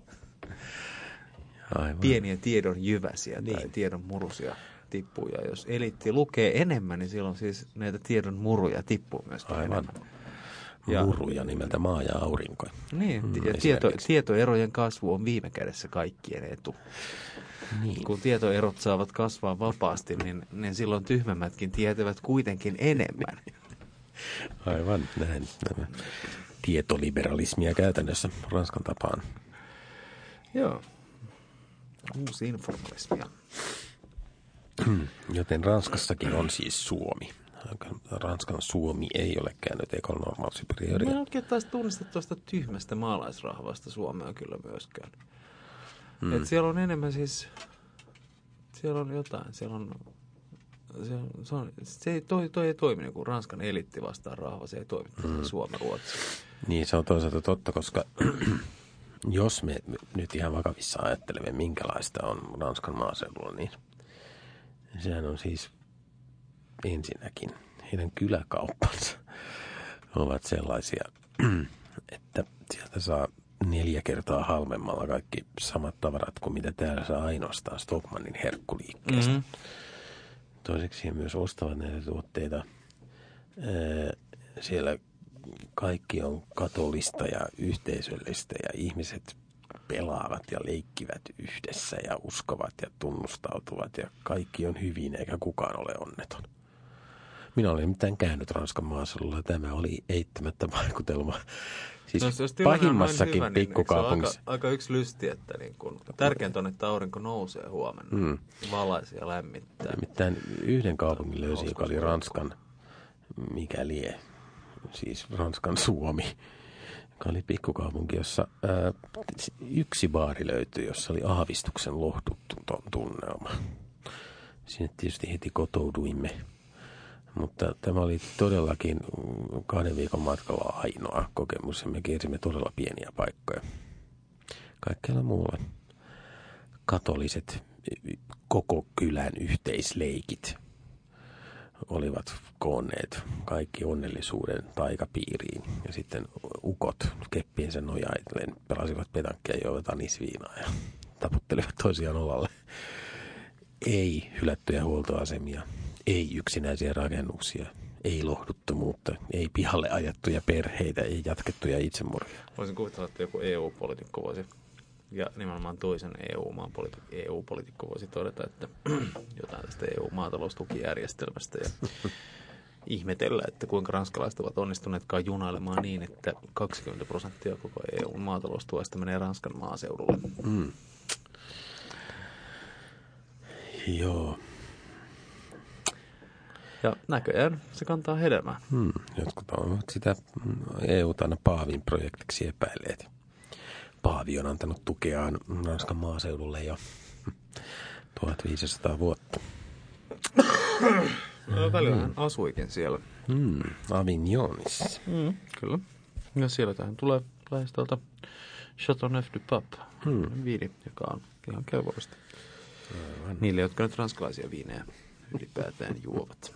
Aivan. Pieniä tiedon jyväsiä tai tiedon murusia tippuu. Ja jos eliitti lukee enemmän, niin silloin siis näitä tiedon muruja tippuu myöskin enemmän. Muruja nimeltä maa ja aurinko. Niin, ja tietoerojen kasvu on viime kädessä kaikkien etu. Niin. Kun tietoerot saavat kasvaa vapaasti, niin silloin tyhmämätkin tietävät kuitenkin enemmän. Aivan, näin. Tietoliberalismia käytännössä Ranskan tapaan. Joo. Uusi informalismia. Joten Ranskassakin on siis Suomi. Ranskan Suomi ei ole käynyt École Normale Supérieure. Mä en oikein taas tunnista tuosta tyhmästä maalaisrahvasta Suomea kyllä myöskään. Et siellä on enemmän siis, siellä on jotain, toi ei toimi niin kuin Ranskan eliitti vastaan rahva, se ei toimi Suomen Ruotsi. Niin, se on toisaalta totta, koska jos me nyt ihan vakavissa ajattelemme, minkälaista on Ranskan maaseudulla, niin sehän on siis ensinnäkin heidän kyläkauppansa ovat sellaisia, että sieltä saa 4 kertaa halvemmalla kaikki samat tavarat kuin mitä täällä saa ainoastaan Stockmannin herkkuliikkeestä. Toiseksi he myös ostavat näitä tuotteita. Siellä kaikki on katolista ja yhteisöllistä ja ihmiset pelaavat ja leikkivät yhdessä ja uskovat ja tunnustautuvat ja kaikki on hyvin eikä kukaan ole onneton. Minä olen mitään käynyt Ranskan maaseudulla ja tämä oli eittämättä vaikutelma. Siis pahimmassakin hyvä, pikkukaupungissa. Niin, aika yksi lysti, että niin kun, tärkeintä on, että aurinko nousee huomenna. Valaisi ja lämmittää. Nimittäin yhden kaupungin löysin, joka oli Ranskan, mikä lie, siis Ranskan Suomi, joka oli pikkukaupunki, jossa yksi baari löytyi, jossa oli aavistuksen lohduttu tunnelma. Sinne tietysti heti kotouduimme. Mutta tämä oli todellakin 2 viikon matkalla ainoa kokemus ja me kiersimme todella pieniä paikkoja. Kaikkialla muualla katoliset koko kylän yhteisleikit olivat koonneet kaikki onnellisuuden taikapiiriin. Ja sitten ukot keppiensä nojaillen pelasivat petankkia ja joivat anisviinaa ja taputtelivat toisiaan olalle. Ei hylättyjä huoltoasemia. Ei yksinäisiä rakennuksia, ei lohduttomuutta, ei pihalle ajettuja perheitä, ei jatkettuja itsemurhia. Voisin kuvitella, että joku EU-poliitikko voisi, ja nimenomaan toisen EU-poliitikko voisi todeta, että jotain tästä EU-maataloustukijärjestelmästä ja ihmetellä, että kuinka ranskalaiset ovat onnistuneetkaan junailemaan niin, että 20% koko EU-maataloustuesta menee Ranskan maaseudulle. Joo. Ja näköjään se kantaa hedelmää. Jotkut ovat sitä EU:ta aina Paavin projektiksi epäilleet. Paavi on antanut tukeaan Ranskan maaseudulle jo 1500 vuotta. Välillä hän asuikin siellä. Avignonissa. Kyllä. Ja siellä tähän tulee lähes tuolta Chateauneuf du Pape. Viini, joka on ihan kelvollista. Niille, jotka nyt ranskalaisia viinejä ylipäätään juovat.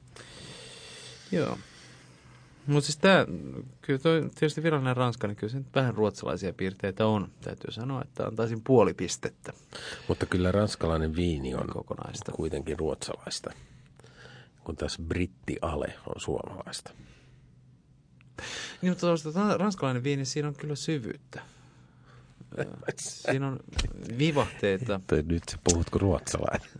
Joo. Mutta siis tämä, kyllä toi, tietysti virallinen Ranska, niin kyllä se vähän ruotsalaisia piirteitä on. Täytyy sanoa, että antaisin 0,5 pistettä. Mutta kyllä ranskalainen viini on kokonaista kuitenkin ruotsalaista, kun taas brittiale on suomalaista. Niin, mutta ranskalainen viini, siinä on kyllä syvyyttä. Siinä on vivahteita. Nyt sä puhutko ruotsalainen?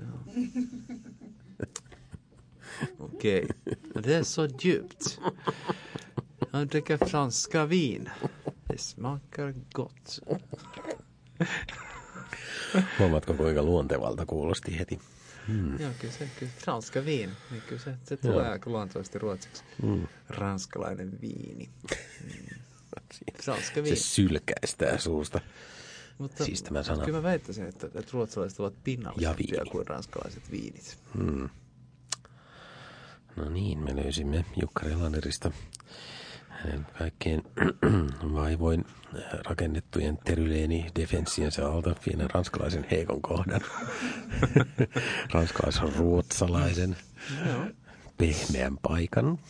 Okej. Det är så djupt. Han dricker franska vin. Det smakar gott. Huomaatko, kuinka luontevalta kuulosti heti? Joo, kyllä franska viin. Niin kyllä se tulee aika luontoisesti ruotsiksi. Ranskalainen viini. Franska viini. Se sylkäistää suusta. Mutta siis tämä sana. Kyllä mä väittäisin, että ruotsalaiset ovat pinnallisempia kuin ranskalaiset viinit. No niin, me löysimme Jukka Relanerista hänen kaikkein vaivoin rakennettujen teryleeni-defenssiensä alta pienen ranskalaisen heikon kohdan. Ranskalaisen ruotsalaisen pehmeän paikan.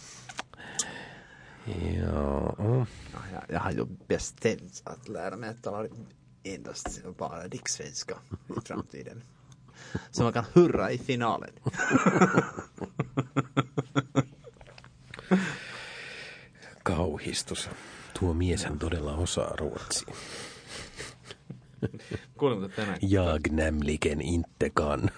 Joo. Jag har ju bestämt att lära mig att tala endast bara rikssvenska i framtiden. Så man kan hurra i finalen. Kauhistus. Tuo mieshän todella osaa ruotsia. Kuulimme tänään. Jag nämligen inte kan.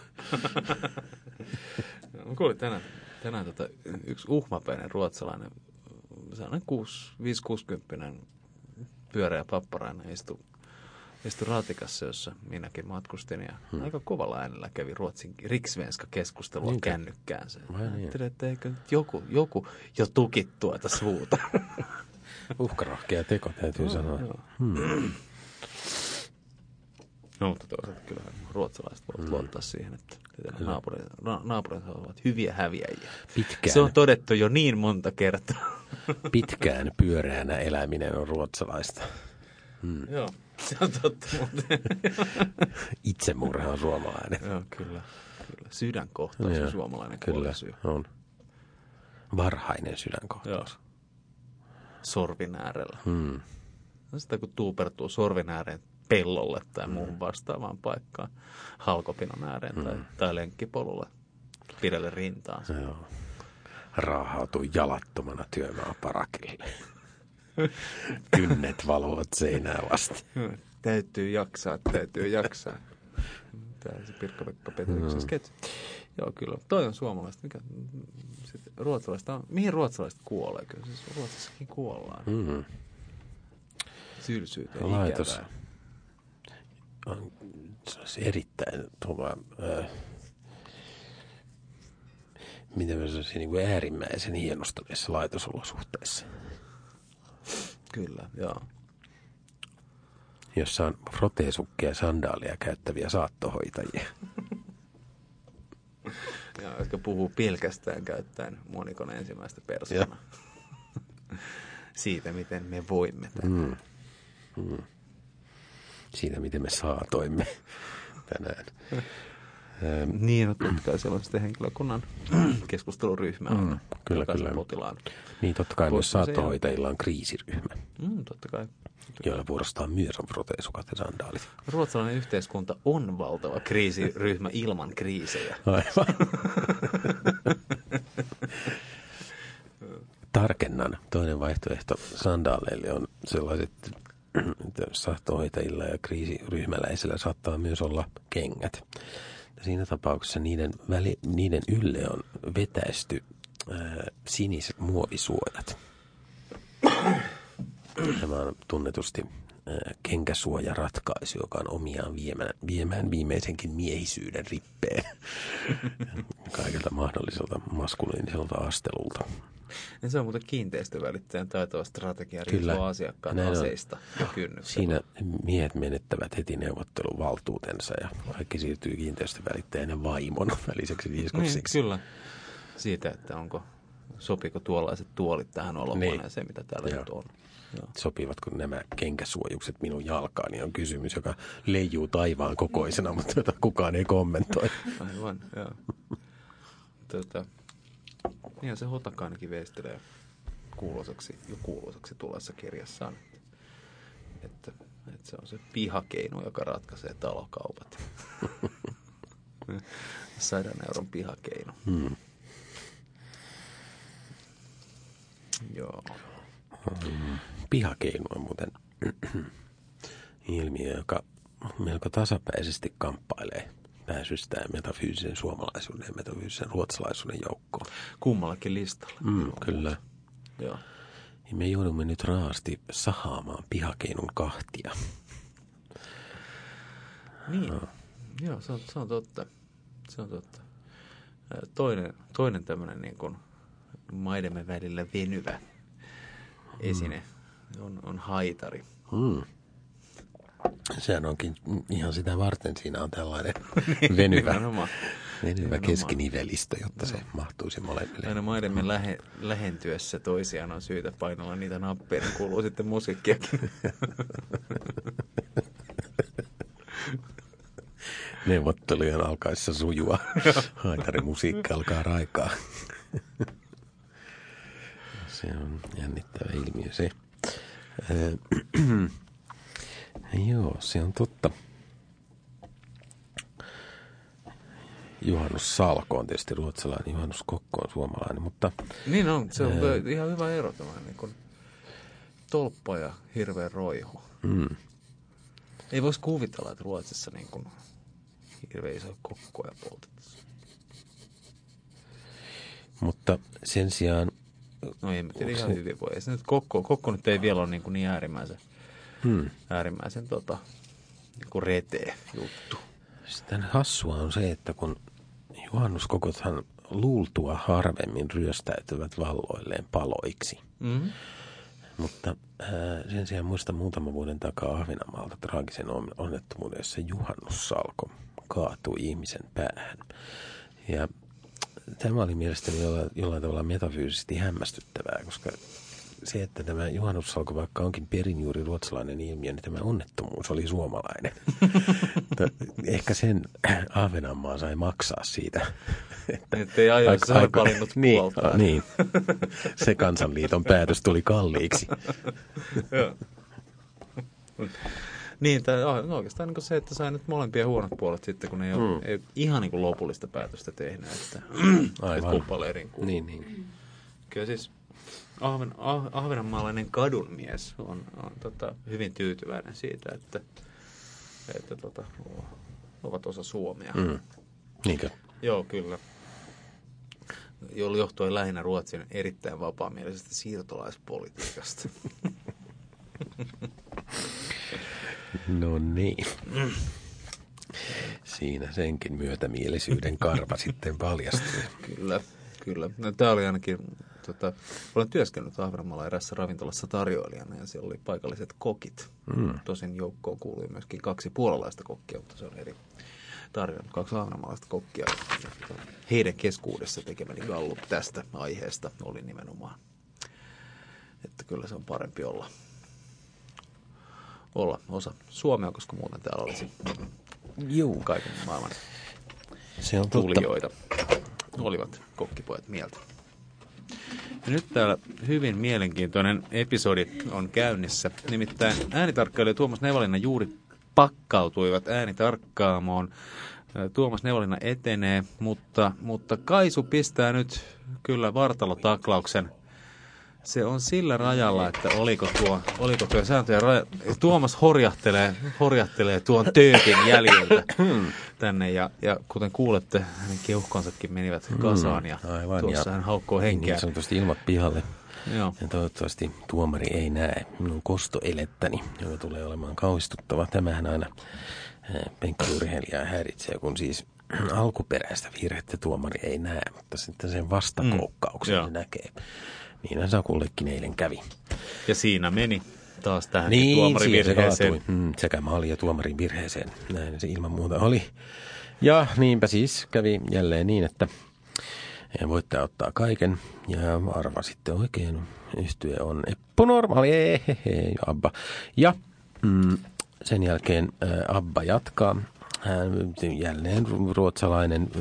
Mä kuulin tänään yksi uhmapäinen ruotsalainen, sellainen 5-60 pyöreä papparainen istui raatikassa, jossa minäkin matkustin ja aika kovalla äänellä kävi ruotsin riksvenska keskustelua kännykkäänsä. Ajattelin, että eikö joku jo tukit tuota suuta. Uhkarohkea teko, täytyy sanoa. No, mutta toisaalta kyllä ruotsalaiset voivat luottaa siihen, että naapurit ovat hyviä häviäjiä. Se on todettu jo niin monta kertaa. Pitkään pyöreänä eläminen on ruotsalaista. Joo, se on totta muuten. Itsemurha on suomalainen. Joo, kyllä. Sydänkohtaus on suomalainen kuolinsyy. Kyllä, on. Varhainen sydänkohtaus. Joo. Sorvin äärellä. No sitä kun tuupertuu sorvin ääreen pellolle tai muuhun vastaavaan paikkaan, halkopinon ääreen tai lenkkipolulle pidelle rintaan. Joo. Raahautuu jalattomana työmaaparakille. Kynnet valovat seinää vasti. Täytyy jaksaa. Tämä on se Pirkka-Pekka Petriksen sketsi. Joo, kyllä. Toi on suomalaista. Mikä sitten ruotsalaista on? Mihin ruotsalaiset kuolee? Kyllä siis Ruotsissakin kuollaan. Sylsyyt on laitos ikävää. On erittäin miten mä sanoisin, niin kuin äärimmäisen hienostuneissa laitosolosuhteissa. Kyllä, joo. Jossa on froteesukkia ja sandaalia käyttäviä saattohoitajia. Joo, jotka puhuu pelkästään käyttäen monikon ensimmäistä persoonaa. Siitä, miten me voimme tänään. Siitä, miten me saatoimme tänään. Niin, no totta kai siellä on sitten henkilökunnan keskusteluryhmä. Kyllä. Potilaan. Niin, totta kai myös saattohoitajilla on kriisiryhmä. Totta kai. Joilla vuorostaan myös on proteesukat ja sandaalit. Ruotsalainen yhteiskunta on valtava kriisiryhmä ilman kriisejä. Aivan. Tarkennan. Toinen vaihtoehto sandaaleille on sellaiset, että saattohoitajilla ja kriisiryhmäläisillä saattaa myös olla kengät. Siinä tapauksessa niiden ylle on vetäisty siniset muovisuojat. Tämä on tunnetusti kenkäsuojaratkaisu, joka on omiaan viemään viimeisenkin miehisyyden rippeen kaikilta mahdolliselta maskuliiniselta astelulta. Ja se on muuten kiinteistövälittäjän taitava strategia riippua asiakkaan aseista ja kynnyksellä. Siinä miehet menettävät heti neuvotteluvaltuutensa ja kaikki siirtyy kiinteistövälittäjän ja vaimon väliseksi diskursiksi. Niin, kyllä. Siitä, että sopiiko tuollaiset tuolit tähän olohuoneeseen, mitä täällä nyt on. Joo. Sopivatko nämä kenkäsuojukset minun jalkaani on kysymys, joka leijuu taivaan kokoisena, mutta jota kukaan ei kommentoi. Aivan, joo. Niin se Hotaka ainakin veistelee kuuluisaksi tulessa kirjassaan, että se on se pihakeino, joka ratkaisee talokaupat. 100 euron pihakeino. Joo. Pihakeino on muuten ilmiö, joka melko tasapäisesti kamppailee pääsystään metafyysisen suomalaisuuden ja metafyysisen ruotsalaisuuden joukkoon. Kummallakin listalla. Kyllä. Joo. Ja me joudumme nyt raasti sahaamaan pihakeinun kahtia. Niin. Joo, se on totta. Se on totta. Toinen tämmöinen niin kuin maidemme välillä venyvä esine on haitari. Sehän onkin ihan sitä varten. Siinä on tällainen venyvä keskinivelistö, jotta se mahtuisi molemmille. Aina maidemme lähentyessä toisiaan on syytä painella niitä nappeja, niin kuuluu sitten musiikkiakin. Neuvottelujen alkaessa sujua. Haitarimusiikki alkaa raikaa. Se on jännittävä ilmiö se. Joo, se on totta. Juhannus Salko on tietysti ruotsalainen, Juhannus Kokko on suomalainen, mutta... Niin on, se on ihan hyvä ero tämmöinen niin kuin tolppa ja hirveä roihu. Ei voisi kuvitella, että Ruotsissa niin kuin hirveä iso kokkoja poltettaisiin. Niin sen sijaan... No ei tiedä ihan hyvin voi. Se nyt kokko nyt ei vielä ole niin äärimmäisen niin kuin retee juttu. Sitten hassua on se, että kun juhannuskokothan luultua harvemmin ryöstäytyvät valloilleen paloiksi. Mutta sen sijaan muistan muutaman vuoden takaa Ahvenanmaalta traagisen onnettomuuden, jossa juhannussalko kaatui ihmisen päähän. Ja tämä oli mielestäni jollain tavalla metafyysisesti hämmästyttävää, koska se, että tämä juhannussalko vaikka onkin perin juuri ruotsalainen ilmiö, niin tämä onnettomuus oli suomalainen. Ehkä sen Ahvenanmaa sai maksaa siitä. Että ei ajoissa valinnut puolta. Niin, se kansanliiton päätös tuli kalliiksi. Joo. Niin, oikeastaan niin se, että sai nyt molempia huonot puolet sitten, kun ei ole ihan niin kuin lopullista päätöstä tehnyt, että kumpaan leiriin kuuluu. Niin. Kyllä siis ahvenanmaalainen kadunmies on hyvin tyytyväinen siitä, että ovat osa Suomea. Niinkö? Joo, kyllä. Johtuen lähinnä Ruotsin erittäin vapaamielisestä siirtolaispolitiikasta. No niin. Siinä senkin myötämielisyyden karva sitten paljastui. Kyllä. No, tämä oli ainakin, olen työskennellyt Ahvenanmaalla erässä ravintolassa tarjoilijana ja siellä oli paikalliset kokit. Tosin joukkoon kuului myöskin 2 puolalaista kokkia, mutta se on eri tarjonnut 2 ahvenanmaalaista kokkia. Heidän keskuudessa tekemäni gallup tästä aiheesta oli nimenomaan, että kyllä se on parempi olla osa Suomea, koska muuten täällä olisi kaiken maailman tulijoita. Olivat kokkipojat mieltä. Ja nyt täällä hyvin mielenkiintoinen episodi on käynnissä. Nimittäin äänitarkkailija Tuomas Nevalinna juuri pakkautuivat äänitarkkaamoon. Tuomas Nevalinna etenee, mutta Kaisu pistää nyt kyllä vartalotaklauksen. Se on sillä rajalla, että oliko tuo sääntöjen raja. Tuomas horjahtelee tuon töötin jäljiltä tänne ja kuten kuulette, hänen keuhkonsakin menivät kasaan ja tuossa hän haukkoo henkeä. Niin sanotusti ilmat pihalle. Joo. Ja toivottavasti tuomari ei näe minun kostoelettäni, joka tulee olemaan kauhistuttava. Tämähän aina penkkiurheilijaa häiritsee, kun siis alkuperäistä virhettä tuomari ei näe, mutta sitten sen vastakoukkauksen se näkee. Niinhän Sakullekin eilen kävi. Ja siinä meni taas tähän tuomarin virheeseen. Sekä maali ja tuomarin virheeseen. Näin se ilman muuta oli. Ja niinpä siis kävi jälleen niin, että voitte ottaa kaiken. Ja arvasitte oikein. Yhtye on Eppu Normaali. Abba. Ja sen jälkeen Abba jatkaa. Jälleen ruotsalaisen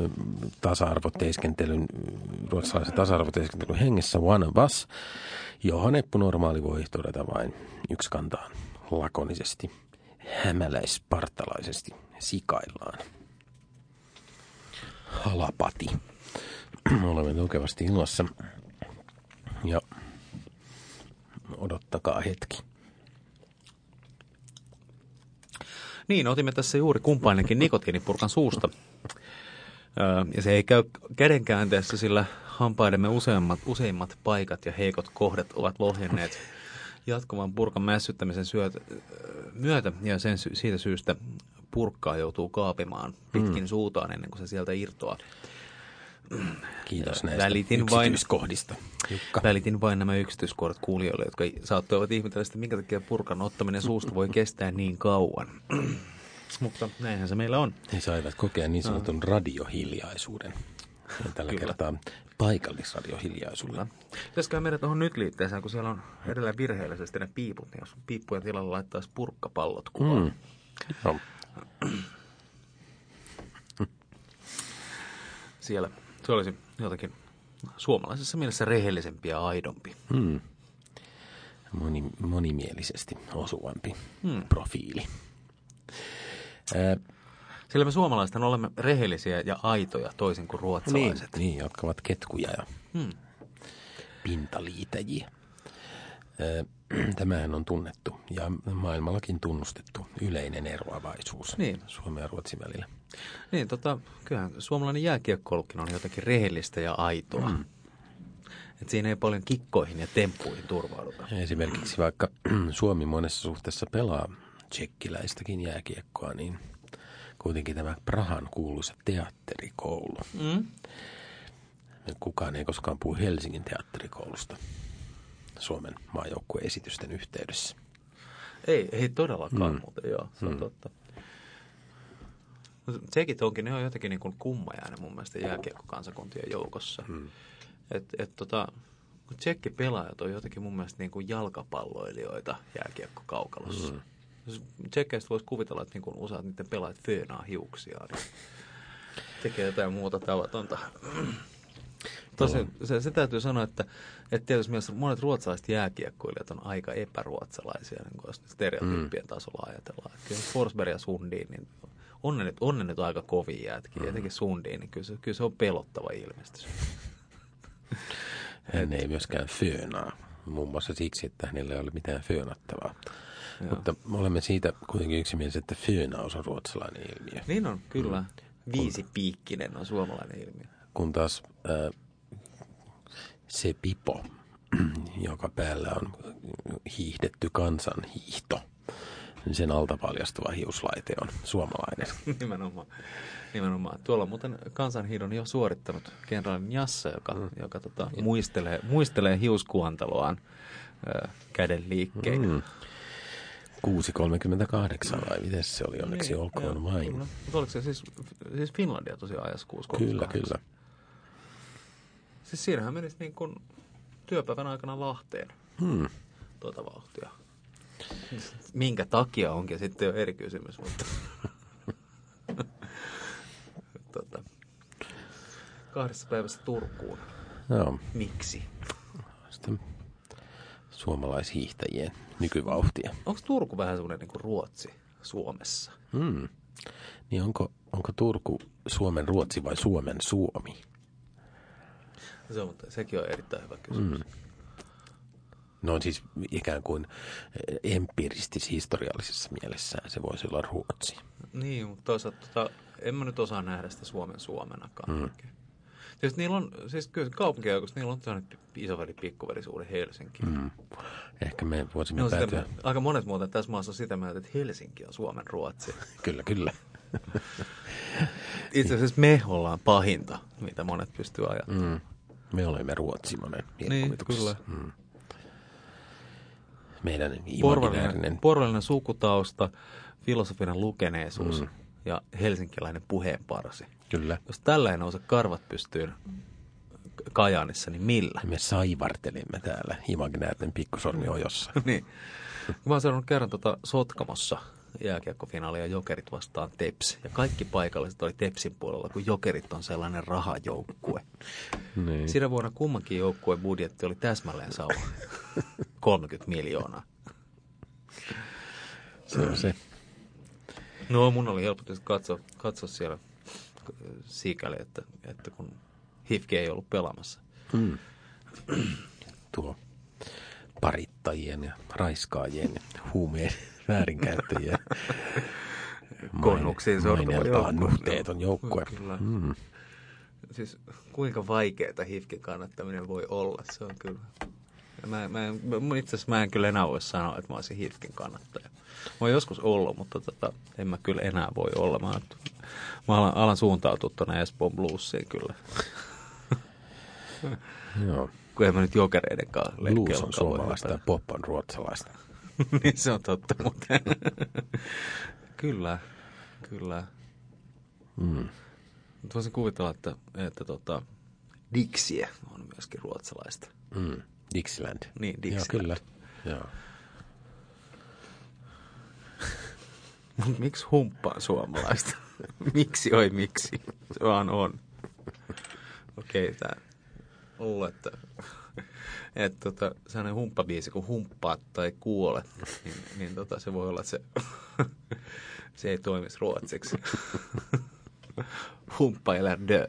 tasa-arvoteiskentelyn hengessä One of Us, johon Eppu Normaali voi todeta vain yksi kantaan lakonisesti, hämäläispartalaisesti sikaillaan. Halapati. Olemme tukevasti ilossa ja odottakaa hetki. Niin, otimme tässä juuri kumpainenkin nikotiinipurkan suusta. Ja se ei käy kädenkäänteessä, sillä hampaidemme useimmat paikat ja heikot kohdat ovat lohjenneet jatkuvan purkan mässyttämisen myötä. Ja siitä syystä purkkaa joutuu kaapimaan pitkin suutaan ennen kuin se sieltä irtoaa. Kiitos näistä yksityiskohdista. Välitin vain nämä yksityiskohdat kuulijoille, jotka saattoivat ihmetellä sitä, minkä takia purkan ottaminen suusta voi kestää niin kauan. Mutta näinhän se meillä on. He saivat kokea niin sanotun radiohiljaisuuden. Tällä kertaa paikallisradiohiljaisuuden. Pitäisikö meidän tuohon nyt liitteeseen, kun siellä on edelleen virheellisesti ne piiput, niin jos piippujen tilalla laittaisi purkkapallot kuvaan. No. Siellä se olisi jotenkin suomalaisessa mielessä rehellisempi ja aidompi. Monimielisesti osuvampi profiili. Sillä me suomalaiset olemme rehellisiä ja aitoja toisin kuin ruotsalaiset. Niin, jotka ovat ketkuja ja pintaliitäjiä. Tämähän on tunnettu ja maailmallakin tunnustettu yleinen eroavaisuus Suomen ja Ruotsin välillä. Niin, kyllähän suomalainen jääkiekkoilukin on jotenkin rehellistä ja aitoa. Et siinä ei paljon kikkoihin ja temppuihin turvauduta. Esimerkiksi vaikka Suomi monessa suhteessa pelaa tsekkiläistäkin jääkiekkoa, niin kuitenkin tämä Prahan kuuluisa teatterikoulu. Kukaan ei koskaan puhu Helsingin teatterikoulusta Suomen maajoukkueesitysten yhteydessä. Ei todellakaan, mutta joo, se on totta. Tsekit onkin, ne on jotenkin niin kuin kummajääne mun mielestä jääkiekkokansakuntien joukossa. Tsekkipelaajat on jotenkin mun mielestä niin kuin jalkapalloilijoita jääkiekkokaukalossa. Tsekkeistä voisi kuvitella, että niin useat niiden pelaajat föönaa hiuksiaan. Niin tekee jotain muuta tavatonta. Se täytyy sanoa, että tietysti mielessä monet ruotsalaiset jääkiekkoilijat on aika epäruotsalaisia, niin kuin stereotyyppien tasolla ajatellaan. Kyllä Forsberg ja Sundin, niin on nyt aika kovia jätkiä. Jotenkin Sundin, niin kyllä se on pelottava ilmestys. Hän ei myöskään föönaa, muun muassa siksi, että hänellä ei ole mitään föönattavaa. Joo. Mutta me olemme siitä kuitenkin yksimielisiä, että föönaus on ruotsalainen ilmiö. Niin on, kyllä. Viisipiikkinen on suomalainen ilmiö. Kun taas se pipo, joka päällä on hiihdetty kansanhiihto, niin sen alta paljastuva hiuslaite on suomalainen. Nimenomaan. Tuolla on muuten kansanhiidon jo suorittanut kenraali Jasse, joka muistelee hiuskuantaloaan käden liikkein. 6.38 vai miten se oli, onneksi olkoon vain. Mutta oliko se siis Finlandia tosiaan ajassa 6.38? Kyllä. Siis siinähän menisi niin kuin työpäivän aikana Lahteen tuota vauhtia. Minkä takia onkin sitten jo eri kysymys, mutta 2 päivässä Turkuun. Joo. Miksi? Sitten suomalaishiihtäjien nykyvauhtia. Onko Turku vähän semmoinen niin kuin Ruotsi Suomessa? Niin onko Turku Suomen Ruotsi vai Suomen Suomi? Sekin on erittäin hyvä kysymys. No siis ikään kuin empiristis-historiallisessa mielessään se voisi olla Ruotsi. Niin, mutta toisaalta en mä nyt osaa nähdä sitä Suomenakaan. Siis niillä on, siis kyllä kaupunkiaikoista niillä on sellainen isoveli-pikkuveli-suuri Helsinki. Ehkä me voisimme päätyä. Aika monet muuten tässä maassa on sitä mieltä, että Helsinki on Suomen Ruotsi. Kyllä. Itse asiassa me ollaan pahinta, mitä monet pystyy ajattelemaan. Me olemme Ruotsi monen mielikuvituksessa. Niin, kyllä. Meidän imaginäärinen porvallinen sukutausta, filosofinen lukeneisuus ja helsinkiläinen puheenparsi. Kyllä. Jos tällä ei nouse karvat pystyyn Kajaanissa, niin millä? Me saivartelemme täällä imaginäärinen pikkusormi ojossa. Niin. Mä oon seurannut kerran Sotkamossa jääkiekkofinaalia Jokerit vastaan Teps. Ja kaikki paikalliset oli Tepsin puolella, kun Jokerit on sellainen rahajoukkue. Niin. Siinä vuonna kummankin joukkueen budjetti oli täsmälleen sama. 30 miljoonaa. Se on se. No mun oli helppo katsoa siellä sikäli, että kun HIFK ei ollut pelaamassa. Tuo parittajien ja raiskaajien ja huumeen väärinkäyttäjien konnuksiin sortuva maineeltaan nuhteeton joukkue. Kyllä. Siis kuinka vaikeaa HIFKin kannattaminen voi olla, se on kyllä. Itse asiassa mä en kyllä enää voi sanoa, että mä olisin HIFKin kannattaja. Mä oon joskus ollut, mutta en mä kyllä enää voi olla. Mä alan suuntautua tuonne Espoon Bluesiin kyllä. Joo. Kun en mä nyt Jokereiden kanssa Blues on suomalaista ja pop on ruotsalaista. Niin se on totta, mutta kyllä. Mutta voisin kuvitella, että Dixie on myöskin ruotsalaista. Dixieland. Niin, Dixieland. Joo, kyllä. Joo. Mutta miksi humppa on suomalaista? Miksi se vaan on. Okei, tää ollut, että sellainen humppabiisi, kun humppaat tai kuolet, niin se voi olla, että se ei toimisi ruotsiksi. Humppa eller dö.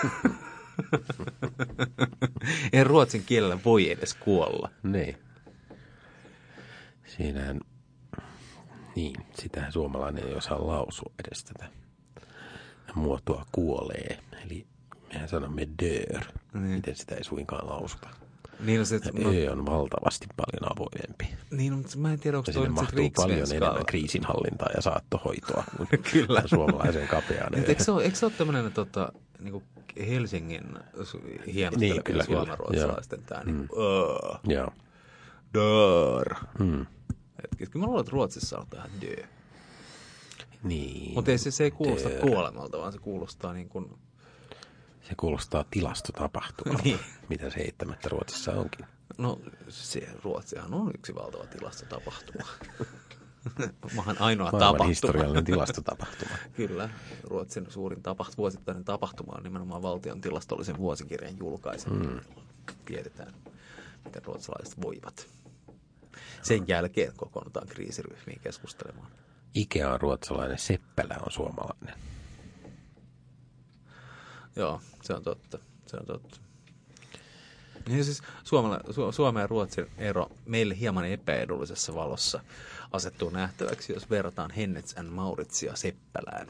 Ei ruotsin kielellä voi edes kuolla. Niin. Siinähän, niin, sitähän suomalainen ei osaa lausua edes tätä muotoa kuolee. Eli mehän sanomme dör. Niin. Miten sitä ei suinkaan lausuta. Niin, on valtavasti paljon avoimempi. Niin, mutta mä en tiedä, onko toi mahtuu paljon enemmän kriisinhallintaa ja saattohoitoa kuin kyllä. suomalaisen kapeaan. Eikö se ole tämmöinen niinku Helsingin hienostelevien suomenruotsalaisten tämä Joo. dör. Kyllä mä luulen, että Ruotsissa sanotaan ihan dö. Niin. Mutta se ei kuulosta kuolemalta, vaan se kuulostaa niin kuin... Se kuulostaa tilastotapahtumalta, niin. Mitä se eittämättä Ruotsissa onkin. No, Ruotsihan on yksi valtava tilastotapahtuma. Ainoa tapahtuma. Historiallinen tilastotapahtuma. Kyllä. Ruotsin suurin vuosittainen tapahtuma on nimenomaan valtion tilastollisen vuosikirjan julkaiseminen. Tiedetään, miten ruotsalaiset voivat. Sen jälkeen kokoonnutaan kriisiryhmiin keskustelemaan. Ikea on ruotsalainen, Seppälä on suomalainen. Joo, se on totta. Ja siis Suomen ja Ruotsin ero meille hieman epäedullisessa valossa asettuu nähtäväksi, jos verrataan Hennets and Mauritsia Seppälään.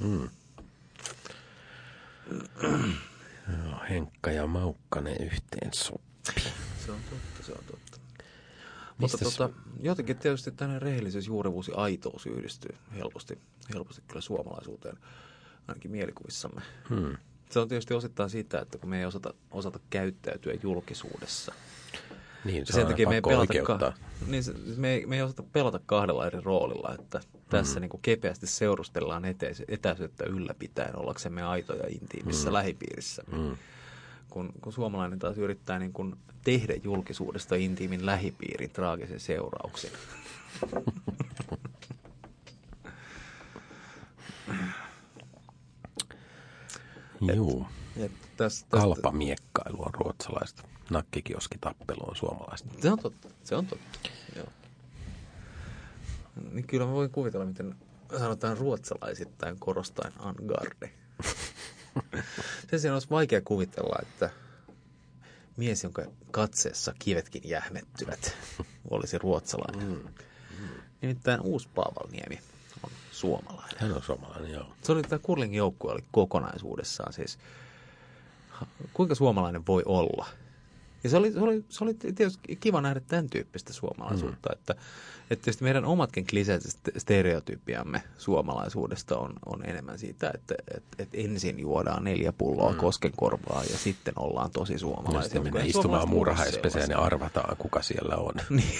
Henkka ja Maukkanen yhteen sopii. Se on totta. Mutta jotenkin tietysti tämmöinen rehellisyys, juurevuus ja aitous yhdistyy helposti kyllä suomalaisuuteen, ainakin mielikuvissamme. Se on tietysti osittain sitä, että kun me ei osata käyttäytyä julkisuudessa. Niin, se sen on takia pakko oikeuttaa. Me ei osata pelata kahdella eri roolilla, että tässä niin kuin kepeästi seurustellaan etäisyyttä ylläpitäen ollaksemme aitoja intiimissä lähipiirissä. Kun suomalainen taas yrittää niin kuin tehdä julkisuudesta intiimin lähipiirin traagisen seurauksen. Juu. Kalpamiekkailu on ruotsalaista. Nakkikioskitappelu on suomalaista. Se on totta. Joo. Niin kyllä mä voin kuvitella, miten sanotaan ruotsalaisittain korostaen angarde. Sen sijaan olisi vaikea kuvitella, että mies, jonka katseessa kivetkin jähmettyvät, olisi ruotsalainen. Nimittäin Uusi Paavalniemi on suomalainen. Hän on suomalainen, joo. Tämä curling joukkue oli kokonaisuudessaan siis, kuinka suomalainen voi olla. Ja se oli tietysti kiva nähdä tämän tyyppistä suomalaisuutta, että tietysti meidän omatkin kliseiset stereotypiamme suomalaisuudesta on enemmän siitä, että ensin juodaan 4 pulloa Koskenkorvaa ja sitten ollaan tosi suomalaisia. Sitten mennään istumaan muurahaispesään ja arvataan, kuka siellä on. Niin.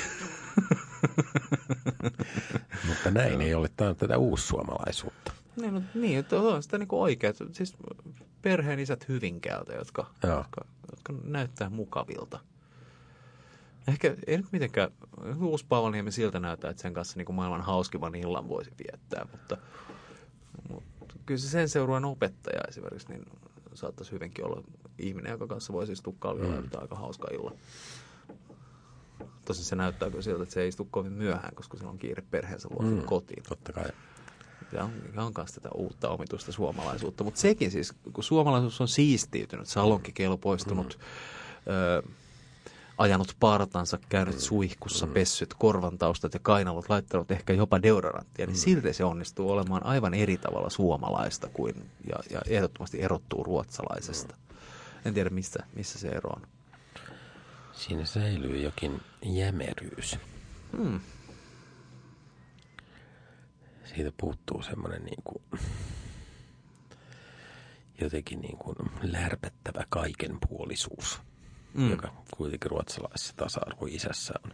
Mutta näin ei ole tätä uussuomalaisuutta. Niin, että on sitä niin kuin oikeat, siis perheen isät Hyvinkäältä, jotka näyttää mukavilta. Ehkä ei nyt mitenkään, Uusi Paavalniemi siltä näyttää, että sen kanssa niin kuin maailman hauskimman illan voisi viettää, mutta kyllä se sen seurueen opettaja esimerkiksi, niin saattaisi hyvinkin olla ihminen, joka kanssa voisi istua kalviolla ja aika hauska illa. Tosin se näyttää kyllä siltä, että se ei istu kovin myöhään, koska sillä on kiire perheensä luo kotiin. Totta kai. Ja on myös tätä uutta omituista suomalaisuutta. Mutta sekin siis, kun suomalaisuus on siistiytynyt, salonkikelpoistunut, ajanut partansa, käynyt suihkussa, pessyt korvantaustat ja kainalot, laittanut ehkä jopa deodoranttia, niin silti se onnistuu olemaan aivan eri tavalla suomalaista kuin, ja ehdottomasti erottuu ruotsalaisesta. En tiedä, missä se ero on. Siinä säilyy jokin jämeryys. Siitä puuttuu semmoinen niin kuin jotenkin niin kuin lärpättävä kaikenpuolisuus, joka kuitenkin ruotsalaisessa tasa-arvo-isässä on.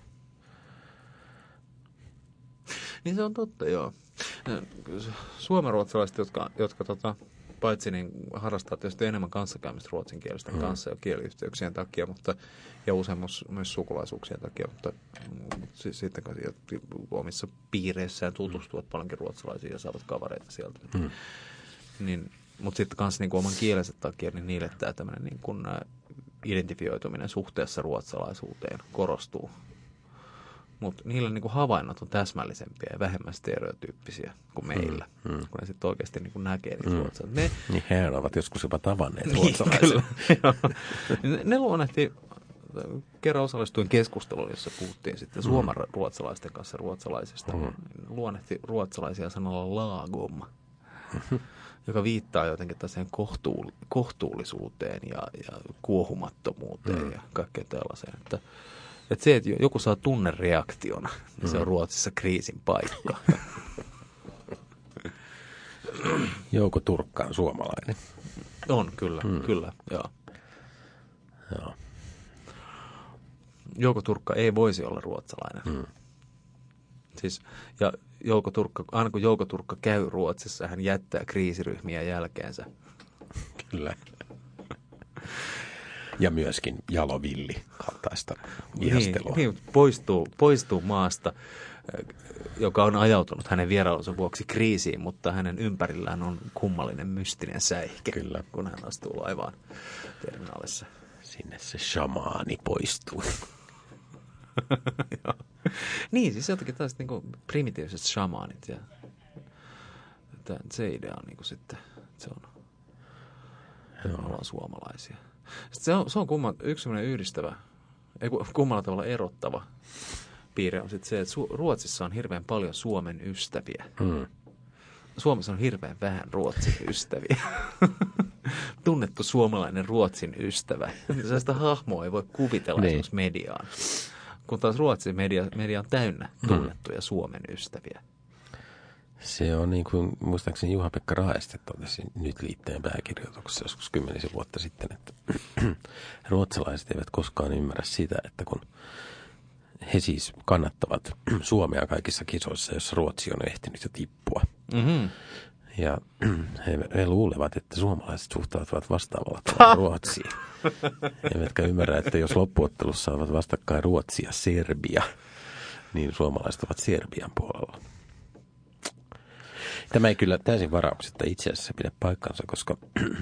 Niin se on totta, joo. Suomenruotsalaiset, jotka paitsi niin harrastaa tietysti enemmän kanssakäymistä ruotsinkielisten kanssa ja kieliyhteyksien takia, mutta, ja usein myös sukulaisuuksien takia, mutta sitten omissa piireissään tutustuvat paljonkin ruotsalaisiin ja saavat kavereita sieltä. Niin, mutta sitten kanssa niin oman kielensä takia niin niille tämä tämmöinen niin kuin identifioituminen suhteessa ruotsalaisuuteen korostuu. Mutta niillä niin kuin havainnot on täsmällisempiä ja vähemmän stereotyyppisiä kuin meillä, kun ne sitten oikeasti niin kuin näkee niitä ruotsalaisia. Niin he ovat joskus jopa tavanneet ruotsalaisia. Ne luonnehti, kerran osallistuin keskusteluun, jossa puhuttiin sitten ruotsalaisten kanssa ruotsalaisista. Luonnehti ruotsalaisia sanalla lagom, joka viittaa jotenkin tällaiseen kohtuullisuuteen ja kuohumattomuuteen ja kaikkeen tällaiseen. Että se, että joku saa tunnereaktiona, niin se on Ruotsissa kriisin paikka. Jouko Turkka on suomalainen. On, kyllä, joo. Jouko Turkka ei voisi olla ruotsalainen. Siis, ja aina kun Jouko Turkka käy Ruotsissa, hän jättää kriisiryhmiä jälkeensä. Kyllä. Ja myöskin jalovilli kaltaista ihastelua. Niin, poistuu maasta, joka on ajautunut hänen vierailunsa vuoksi kriisiin, mutta hänen ympärillään on kummallinen mystinen säihke, Kyllä. kun hän astuu laivaan terminaalissa. Sinne se shamaani poistuu. Niin, siis jotenkin tällaiset niin primitiiviset shamaanit. Ja se idea on niin sitten, se on, me ollaan suomalaisia. Sitten se on yksi sellainen yhdistävä, ei kummalla tavalla erottava piirre on sitten se, että Ruotsissa on hirveän paljon Suomen ystäviä. Suomessa on hirveän vähän Ruotsin ystäviä. Tunnettu suomalainen Ruotsin ystävä. Sellaista hahmoa ei voi kuvitella esimerkiksi mediaan. Kun taas Ruotsin media on täynnä tunnettuja Suomen ystäviä. Se on niin kuin, muistaakseni Juha-Pekka Raeste totesi nyt liitteen pääkirjoituksessa joskus 10 vuotta sitten, että ruotsalaiset eivät koskaan ymmärrä sitä, että kun he siis kannattavat Suomea kaikissa kisoissa, jossa Ruotsi on ehtinyt jo tippua. Ja he luulevat, että suomalaiset suhtautuvat vastaavalla tavalla Ruotsiin. Eivätkä ymmärrä, että jos loppuottelussa ovat vastakkain Ruotsi ja Serbia, niin suomalaiset ovat Serbian puolella. Tämä ei kyllä täysin varauksetta itse asiassa pidä paikkansa, koska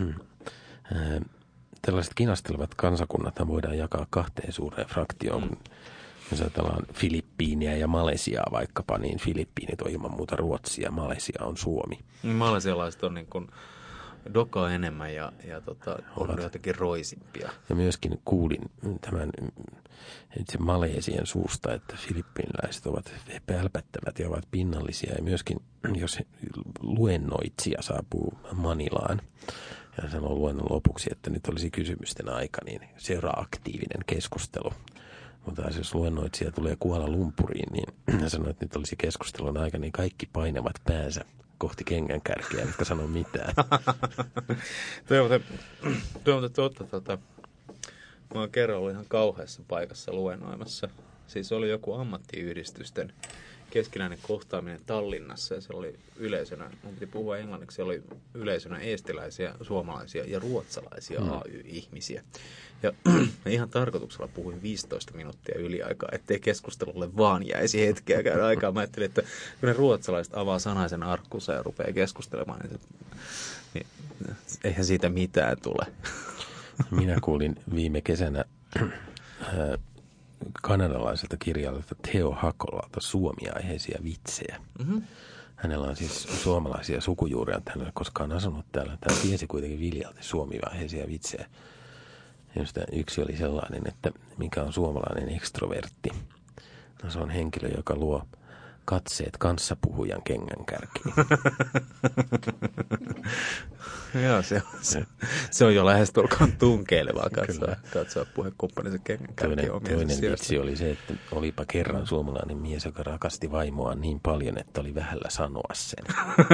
tällaiset kinastelevat kansakunnat voidaan jakaa kahteen suureen fraktioon. Jos ajatellaan Filippiiniä ja Malesiaa vaikkapa, niin Filippiinit on ilman muuta Ruotsi ja Malesia on Suomi. Malesialaiset on niin kuin dokaa enemmän ja on jotenkin roisimpia. Ja myöskin kuulin tämän itse Malesian suusta, että filippiiniläiset ovat pälpättävät ja ovat pinnallisia. Ja myöskin jos luennoitsija saapuu Manilaan ja sanoo luennon lopuksi, että nyt olisi kysymysten aika, niin seuraa aktiivinen keskustelu. Mutta jos luennoitsija tulee Kuala Lumpuriin, niin sanoo, että nyt olisi keskustelun aika, niin kaikki painavat päänsä kohti kengänkärkeä, mitkä sanoo mitään. Tuo on totta. Mä oon kerran ollut ihan kauheassa paikassa luennoimassa. Siis oli joku ammattiyhdistysten keskinäinen kohtaaminen Tallinnassa ja se oli yleisönä, mun piti puhua englanniksi, se oli yleisönä eestiläisiä, suomalaisia ja ruotsalaisia AY-ihmisiä. Ja ihan tarkoituksella puhuin 15 minuuttia yliaikaa, ettei keskustelulle vaan jäisi hetkeäkään aikaa. Mä ajattelin, että kun ne ruotsalaiset avaa sanaisen arkkunsa ja rupeaa keskustelemaan, niin eihän siitä mitään tule. Minä kuulin viime kesänä kanadalaiselta kirjailijalta Teo Hakolalta suomi-aiheisia vitsejä. Hänellä on siis suomalaisia sukujuuria, hän ei ole koskaan asunut täällä. Hän tiesi kuitenkin viljalti suomi-aiheisia vitsejä. josta yksi oli sellainen, että mikä on suomalainen ekstrovertti. No, se on henkilö, joka luo katseet kanssapuhujan kengänkärkiin. Joo, se on jo lähestulkoon tunkeilevaa katsoa puhekumppanisen kengänkärkiin. Toinen vitsi oli se, että olipa kerran suomalainen mies, joka rakasti vaimoaan niin paljon, että oli vähällä sanoa sen.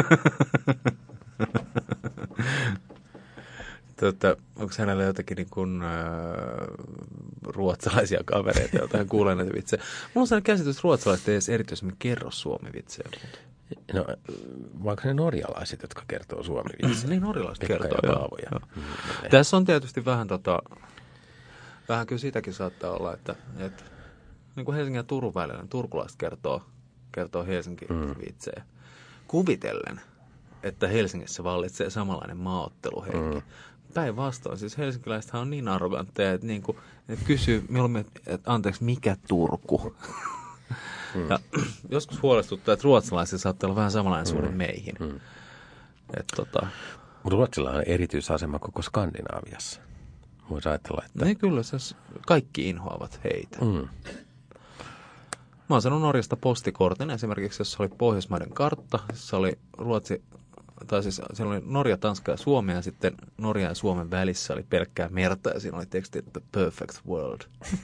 Onko hänellä jotakin niin kuin, ruotsalaisia kavereita, joita hän kuulee näitä vitsejä? Mulla on sellainen käsitys, että ruotsalaiset ei edes erityisemmin kerro suomi-vitsejä. No, vaikka ne norjalaiset, jotka kertoo suomi-vitsejä. Niin, norjalaiset kertoo, joo. Tässä on tietysti vähän vähän kyllä sitäkin saattaa olla, että niin kuin Helsingin ja Turun välillä, niin turkulaiset kertoo Helsinki-vitsejä. Kuvitellen, että Helsingissä vallitsee samanlainen maaotteluhenki. Päinvastoin, siis helsinkiläisethän on niin arrogantteja, että, niinku, että kysyy mieluummin, että anteeksi, mikä Turku? Ja joskus huolestuttaa, että ruotsalaisilla saattaa olla vähän samanlainen suhde meihin. Ruotsilla on erityisasema koko Skandinaaviassa. Voisi ajatella, että... Niin kyllä, kaikki inhoavat heitä. Mä oon sanonut Norjasta postikortin esimerkiksi, jossa oli Pohjoismaiden kartta, jossa oli Ruotsi, tai siis siellä oli Norja, Tanska ja Suomi, ja sitten Norja ja Suomen välissä oli pelkkää merta, ja siinä oli teksti, että perfect world.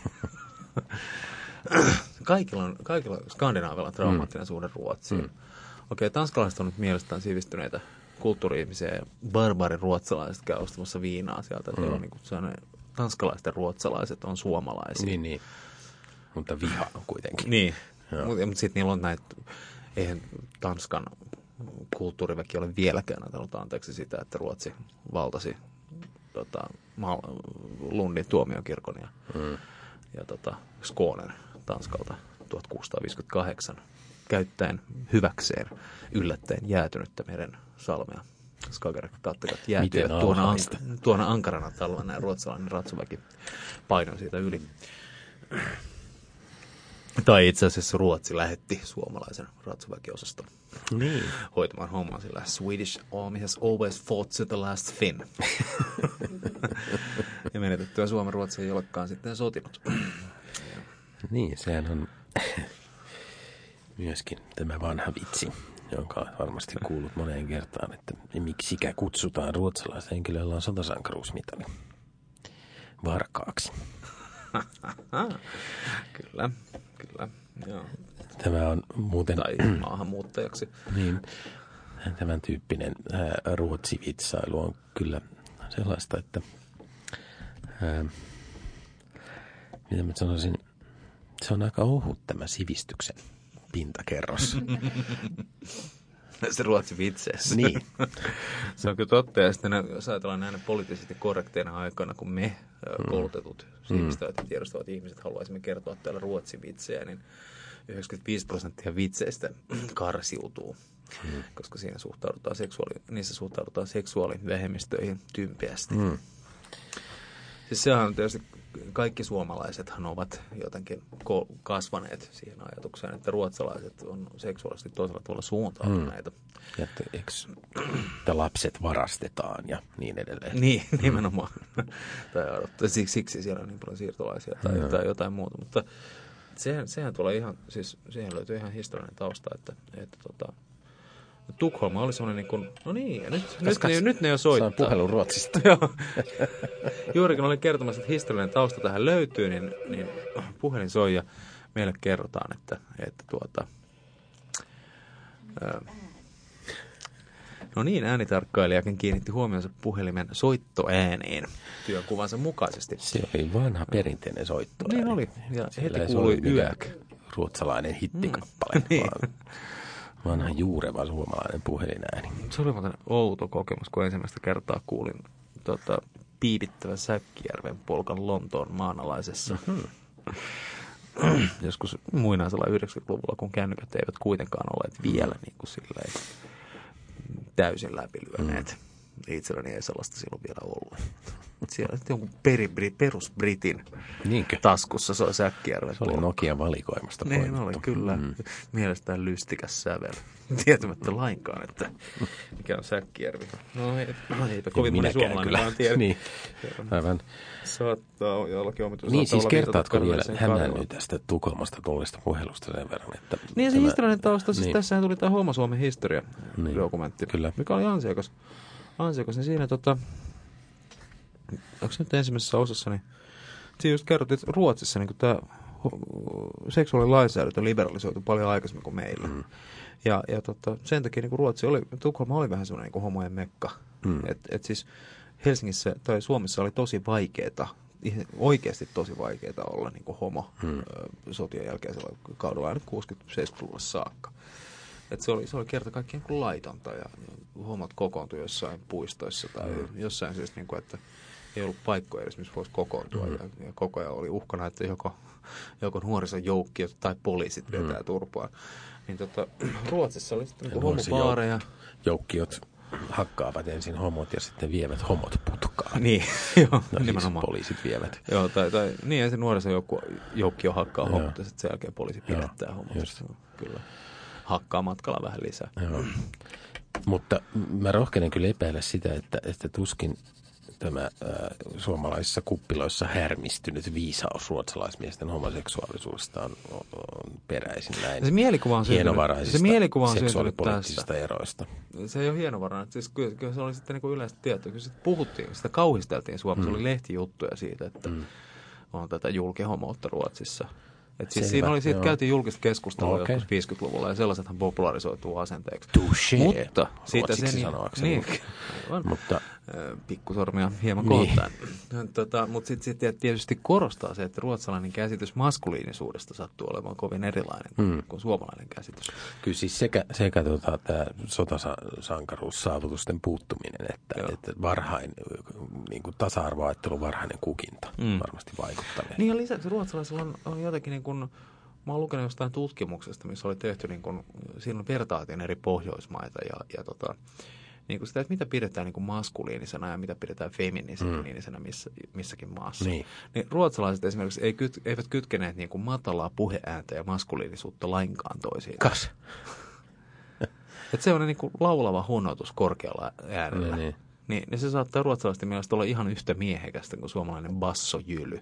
Kaikilla Skandinaavilla on traumaattinen suhde Ruotsiin. Okei, tanskalaiset on nyt mielestään sivistyneitä kulttuuri-ihmisiä, ja ruotsalaiset käy ostamassa viinaa sieltä. On niin kuin tanskalaiset ja ruotsalaiset on suomalaisia. Niin. Mutta viha on kuitenkin. Niin, mutta sitten niillä on näitä, eihän Tanskan kulttuuriväki ole vieläkään antanut anteeksi sitä, että Ruotsi valtasi Lundin tuomiokirkon ja Skånen Tanskalta 1658 käyttäen hyväkseen yllättäen jäätynyttä meren salmea. Skagerrak-Kattegat jäätyivät tuona ankarana talvena ja ruotsalainen ratsuväki painoi siitä yli. Tai itse asiassa Ruotsi lähetti suomalaisen ratsuväkiosaston hoitamaan hommaa, sillä Swedish army has always fought to the last Finn. Ja menetettyä Suomen Ruotsi ei olekaan sitten sotinut. Niin, sehän on myöskin tämä vanha vitsi, jonka on varmasti kuullut moneen kertaan, että miksikä kutsutaan ruotsalaista henkilöä, jolla on sotasankaruusmitali varkaaksi. Kyllä, joo. Tämä on muuten... Tai maahanmuuttajaksi. Niin, tämän tyyppinen ruotsivitsailu on kyllä sellaista, että mitä mä sanoisin, se on aika ohut tämä sivistyksen pintakerros. Se Ruotsin vitseessä. Niin. Se on kyllä totta. Ja sitten jos ajatellaan näinä poliittisesti korrekteina aikana, kun me koulutetut sivistävät ja tiedostavat ihmiset haluaisimme kertoa täällä Ruotsin vitsejä, niin 95% vitseistä karsiutuu, koska niissä suhtaudutaan seksuaalivähemmistöihin tympeästi. Siis sehän on tietysti, kaikki suomalaisethan ovat jotenkin kasvaneet siihen ajatukseen, että ruotsalaiset on seksuaalisesti toisella tavalla suuntautuneita. Että lapset varastetaan ja niin edelleen. Niin, nimenomaan. Tai siksi siellä on niin paljon siirtolaisia tai jotain muuta. Mutta sehän tulee ihan, siis siihen löytyy ihan historiallinen tausta, että Tukholma oli semmoinen niin kuin, no niin, ja nyt ne jo soittaa. Saan puhelun Ruotsista. Joo. Juurikin olin kertomassa, että historiallinen tausta tähän löytyy, niin puhelin soi ja meille kerrotaan, että no niin, äänitarkkailijakin kiinnitti huomionsa puhelimen soittoääniin työkuvansa mukaisesti. Se oli vanha perinteinen soitto. Niin oli, ja heti kuului yök. Ruotsalainen hittikappale, vaan vanha juureva suomalainen puhelinääni. Se oli muuten outo kokemus, kun ensimmäistä kertaa kuulin piipittävän Säkkijärven polkan Lontoon maanalaisessa. Joskus muinaisella 90-luvulla, kun kännykät eivät kuitenkaan olleet vielä niin kuin silleen täysin läpilyöneet. Itselläni ei sellaista silloin vielä ollut. Siellä jonkun perusbritin Niinkö? taskussa se oli Säkkijärven. Se oli Nokian valikoimasta Niin poimittu. oli kyllä. Mielestään lystikäs sävel. Tietämättä lainkaan, että mikä on Säkkijärvi. No eipä kovin moni suomalainen vaan tiedä. Niin, aivan. Saattaa jollakin omituisella Niin, siis tavalla kertaatko vielä viitata hämään nyt tästä Tukholmasta tulleesta puhelusta sen verran, että... Niin, se historiallinen tausta, siis niin. tässähän tuli tämä Homo Suomen historia-dokumentti, kyllä. mikä oli ansiokas. Niin siinä onko nyt ensimmäisessä osassa, niin siinä just kerrottiin, että Ruotsissa niin tämä seksuaalilainsäädäntö liberalisoitu paljon aikaisemmin kuin meillä. Ja sen takia niin Tukholma oli vähän semmoinen niin homojen mekka. Et siis Helsingissä tai Suomessa oli tosi vaikeeta, oikeasti tosi vaikeeta olla niin kuin homo sotien jälkeisellä kaudella aina 60-70-luvulle saakka. Et se oli kerta kaikkiaan niin laitonta ja homot kokoontui jossain puistoissa tai jossain syystä, niin kuin, että ei ollut paikkoja edes, missä voisi kokoontua. Ja koko ajan oli uhkana, että joko nuorisojoukkiot tai poliisit vetää turpaan. Niin Ruotsissa oli sitten niin homobaareja. Joukkiot hakkaavat ensin homot ja sitten vievät homot putkaan. Niin, joo, nimenomaan. Poliisit vievät. Joo, tai niin, ensin nuorisojoukkio hakkaa homot ja sitten sen jälkeen poliisi pidättää homot. Kyllä. Hakkaa matkalla vähän lisää. Joo. Mutta mä rohkenen kyllä epäillä sitä, että tuskin tämä suomalaisissa kuppiloissa härmistynyt viisaus ruotsalaismiesten homoseksuaalisuudesta on peräisin näin se mielikuva on hienovaraisista syntynyt seksuaalipoliittisista eroista. Se ei ole hienovarainen. Siis kyllä se oli sitten niin yleensä tietty. Kyllä sitä puhuttiin, sitä kauhisteltiin Suomessa. Oli lehtijuttuja siitä, että on tätä julkihomoutta Ruotsissa. Siitä käytiin julkista keskustelua joskus 50-luvulla ja sellaisethan popularisoituu asenteeksi. Touché. Mutta siitä ruotsiksi sanoakseni. Niin, mutta pikkusormia hieman kohtaan. Mutta sitten tietysti korostaa se, että ruotsalainen käsitys maskuliinisuudesta sattuu olemaan kovin erilainen kuin suomalainen käsitys. Kyllä siis sekä tämä sotasankaruussaavutusten puuttuminen, että varhain, niin kuin tasa-arvoajattelun varhainen kukinta varmasti vaikuttaneen. Niin ja lisäksi ruotsalaisilla on jotenkin niin kuin, mä oon lukenut jostain tutkimuksesta, missä oli tehty, niin kuin, siinä vertaatiin eri Pohjoismaita ja niin kuin sitä, että mitä pidetään niin kuin maskuliinisena ja mitä pidetään feminiinisena missäkin maassa. Niin ruotsalaiset esimerkiksi eivät kytkeneet niin kuin matalaa puheääntä ja maskuliinisuutta lainkaan toisiin. Kas. Että se on niin kuin laulava huonotus korkealla äänellä. Niin se saattaa ruotsalaisten mielestä olla ihan yhtä miehekästä kuin suomalainen bassojyly.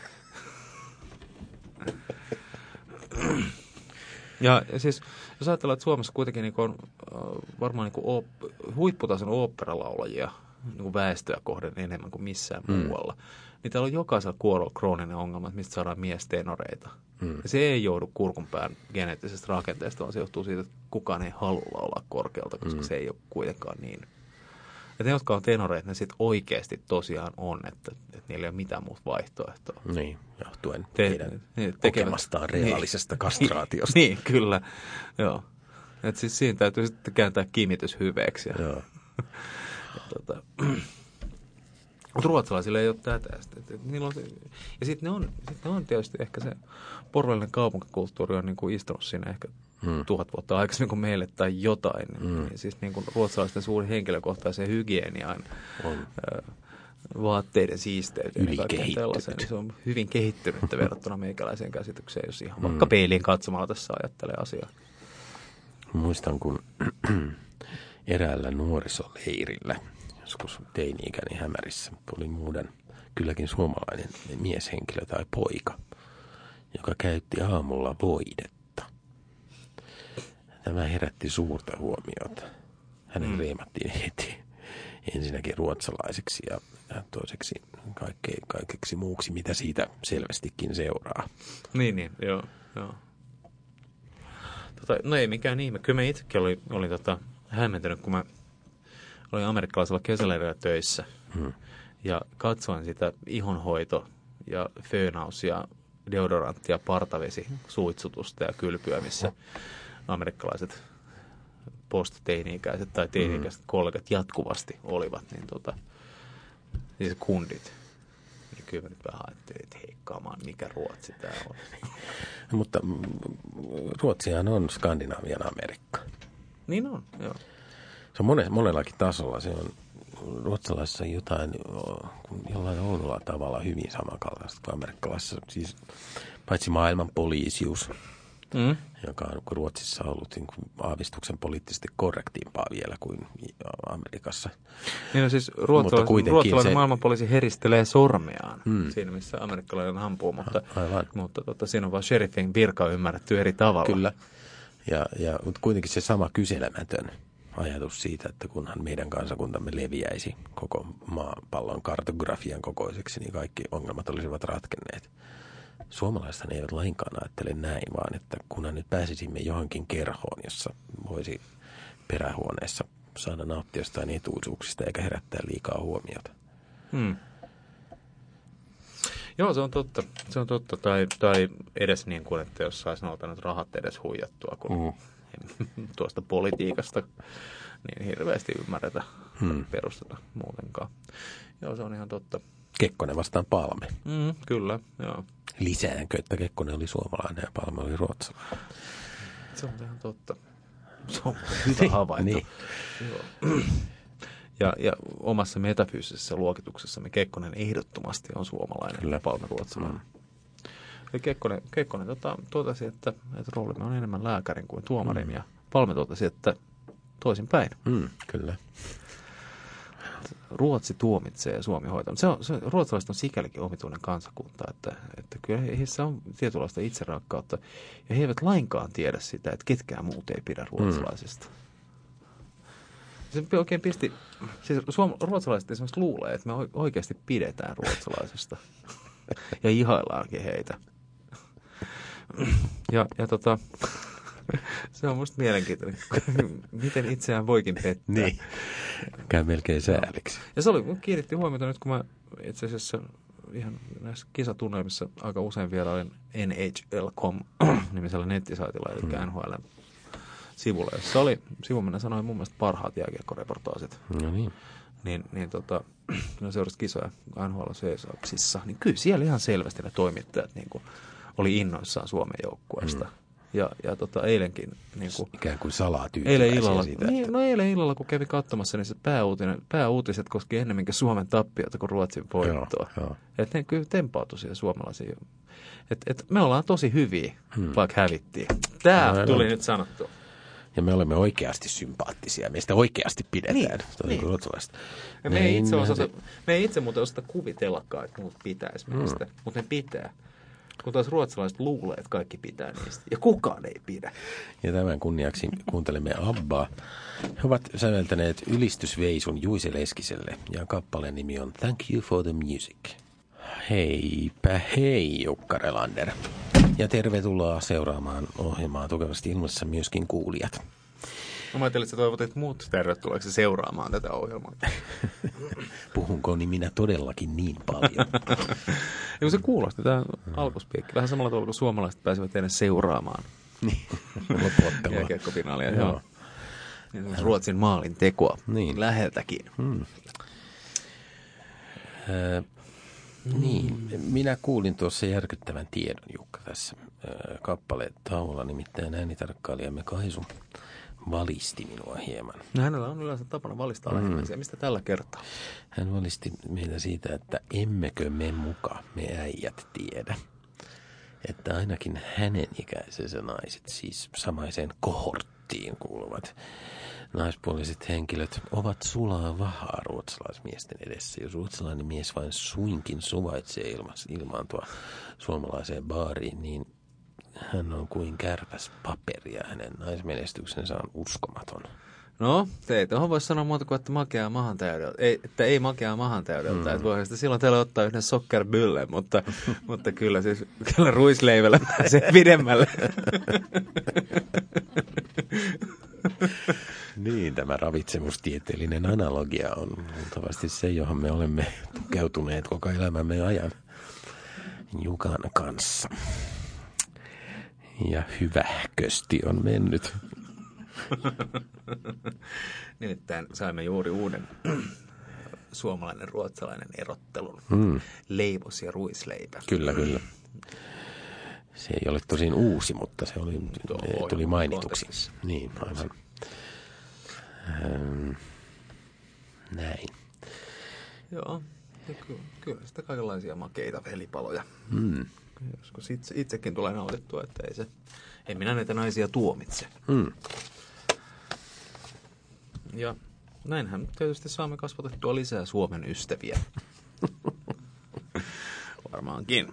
Ja siis, jos ajatellaan, että Suomessa kuitenkin niin on varmaan niin huipputason oopperalaulajia niin väestöä kohden enemmän kuin missään muualla, niin täällä on jokaisella kuorolla krooninen ongelma, että mistä saadaan miestenoreita. Ja se ei joudu kurkunpään geneettisestä rakenteesta, vaan se johtuu siitä, että kukaan ei halua laulaa korkealta, koska se ei ole kuitenkaan niin. Ja ne, jotka on tenoreita, ne sitten oikeasti tosiaan on, että niillä ei ole mitään muuta vaihtoehtoa. Niin, johtuen heidän kokemastaan reaalisesta kastraatiosta. Niin, kyllä. Joo. Että siis siinä täytyy sitten kääntää kiimitys hyveeksi. Joo. Mutta ruotsalaisilla ei ole tätä. Ja sitten ne on tietysti ehkä se porvallinen kaupunkikulttuuri on niin kuin istunut siinä ehkä 1000 vuotta aikaisemmin kuin meille tai jotain. Siis niin kuin ruotsalaisten suuri henkilökohtaisen hygieniaan, vaatteiden siisteyteen ja kaikkeen tällaiseen. Niin se on hyvin kehittynyttä verrattuna meikäläiseen käsitykseen, jos ihan vaikka peiliin katsomalla tässä ajattelee asiaa. Muistan, kun eräällä nuorisoleirillä, joskus teini-ikäni Hämärissä, oli muuten kylläkin suomalainen mieshenkilö tai poika, joka käytti aamulla voidetta. Tämä herätti suurta huomiota. Hänen reimattiin heti ensinnäkin ruotsalaiseksi ja toiseksi kaikeksi muuksi, mitä siitä selvästikin seuraa. Niin, joo. No ei mikään ihme. Kyllä mä itsekin olin hämmentynyt, kun mä olin amerikkalaisella kesäleirillä töissä ja katsoin sitä ihonhoito ja föönaus ja deodorantti ja partavesi suitsutusta ja kylpyä, missä amerikkalaiset post-teini-ikäiset tai teini-ikäiset kollegat jatkuvasti olivat, niin kundit. Niin kyllä mä nyt vähän ajattelin, että hei, kamaan, mikä Ruotsi tää on. Mutta Ruotsihan on Skandinavian Amerikka. Niin on, joo. Se on monellakin tasolla. Se on ruotsalaisissa on jotain jollain oudolla tavalla hyvin samankaltaista kuin amerikkalaisissa. Siis paitsi maailman poliisius, joka on Ruotsissa ollut niin kuin aavistuksen poliittisesti korrektiimpaa vielä kuin Amerikassa. Niin no siis ruotsalainen maailmanpoliisi heristelee sormeaan siinä, missä amerikkalainen ampuu, mutta siinä on vaan sheriffin virka ymmärretty eri tavalla. Kyllä, mutta kuitenkin se sama kyselemätön ajatus siitä, että kunhan meidän kansakuntamme leviäisi koko maapallon kartografian kokoiseksi, niin kaikki ongelmat olisivat ratkenneet. Suomalaisethan eivät lainkaan ajattele näin, vaan että kunhan nyt pääsisimme johonkin kerhoon, jossa voisi perähuoneessa saada nauttia jostain etuisuuksista eikä herättää liikaa huomiota. Joo, se on totta. Se on totta. Tai edes niin kuin, että jos saisi noilta nyt rahat edes huijattua, kun tuosta politiikasta niin hirveästi ymmärretä perusteta muutenkaan. Joo, se on ihan totta. Kekkonen vastaan Palme. Kyllä, joo. Lisäänkö, että Kekkonen oli suomalainen ja Palme oli ruotsalainen? Se on ihan totta. Se on hyvä havainto. Niin. Ja omassa metafyysisessä luokituksessamme Kekkonen ehdottomasti on suomalainen ja Palme ruotsalainen. Eli Kekkonen totesi, että roolimme on enemmän lääkärin kuin tuomarin ja Palme totesi, että toisinpäin. Kyllä. Ruotsi tuomitsee ja Suomi hoitaa. Ruotsalaiset on sikälikin omituinen kansakunta, että kyllä heissä on tietynlaista itserakkautta ja he eivät lainkaan tiedä sitä, että ketkään muut ei pidä ruotsalaisista. Se oikein pisti, siis ruotsalaiset esimerkiksi luulee, että me oikeasti pidetään ruotsalaisista ja ihaillaankin heitä. Ja se on musta mielenkiintoinen, miten itseään voikin pettää. Niin, käy melkein sääliksi. Ja se kiinnitti huomiota nyt, kun mä itse asiassa ihan näissä kisatunnelmissa aika usein vierailin NHL.com-nimisellä nettisaitilla, eli NHL-sivulla, jossa oli, sivuminen sanoi mun mielestä parhaat jääkiekkoreportaasit. No niin. Ne seurasi kisoja NHL-seisauksissa, niin kyllä siellä ihan selvästi ne toimittajat niin kuin oli innoissaan Suomen joukkueesta. Ja eilenkin niin kuin, ikään kuin salaa tyytyväisiä siitä. Eilen illalla, kun kävi katsomassa, niin se pääuutiset koski ennemminkin Suomen tappiota kuin Ruotsin voittoa. Että ne kyllä tempautui siihen suomalaisiin. Että me ollaan tosi hyviä, vaikka hävittiin. Tämä tuli nyt sanottua. Ja me olemme oikeasti sympaattisia. Meistä oikeasti pidetään. Niin. Me ei itse muuten osata kuvitellakaan, että muut pitäisi meistä, mutta ne pitää. Kun taas ruotsalaiset luulee, että kaikki pitää niistä. Ja kukaan ei pidä. Ja tämän kunniaksi kuuntelemme Abbaa. He ovat säveltäneet ylistysveisun Juise Leskiselle. Ja kappaleen nimi on Thank You for the Music. Heipä hei, Jukka Relander. Ja tervetuloa seuraamaan ohjelmaa Tukevasti ilmassa myöskin kuulijat. Mä ajattelin, että sä toivotit muut tervetulleeksi seuraamaan tätä ohjelmaa. Puhunko niin minä todellakin niin paljon? Ja se kuulosti, tämä alkuspiikki. Vähän samalla tavalla kuin suomalaiset pääsivät teidän seuraamaan. Jääkiekkofinaalia. Joo. Ruotsin maalin tekoa läheltäkin. Niin, minä kuulin tuossa järkyttävän tiedon, Jukka, tässä kappaleen tauolla, nimittäin äänitarkkailijamme Kaisu valisti minua hieman. No, hänellä on yleensä tapana valistaa ihmisiä. Mistä tällä kertaa? Hän valisti meitä siitä, että emmekö me me äijät tiedä, että ainakin hänen ikäisensä naiset, siis samaiseen kohorttiin kuuluvat naispuoliset henkilöt, ovat sulaa vahaa ruotsalaismiesten edessä. Jos ruotsalainen mies vain suinkin suvaitsee ilmaantua suomalaiseen baariin, niin hän on kuin kärpäs paperi ja hänen naismenestyksensä on uskomaton. No, ei tuohon voisi sanoa muuta kuin, että makeaa mahan täydeltä. Ei makeaa mahan täydeltä. Että voi sitä silloin teille ottaa yhden sokkerbyllen, mutta kyllä ruisleivällä pääsee pidemmälle. Niin, tämä ravitsemustieteellinen analogia on luultavasti se, johon me olemme tukeutuneet koko elämämme ajan Jukan kanssa. Ja hyvähkösti on mennyt. Nimittäin saimme juuri uuden suomalainen-ruotsalainen erottelun. Leivos ja ruisleipä. Kyllä. Se ei ole tosin uusi, mutta se tuli mainituksi. Niin, aivan. Näin. Joo, ja kyllä sitä kaikenlaisia makeita velipaloja. Joskus itsekin tulee nautittua, että ei minä näitä naisia tuomitse. Ja näinhän tietysti saamme kasvatettua lisää Suomen ystäviä. Varmaankin.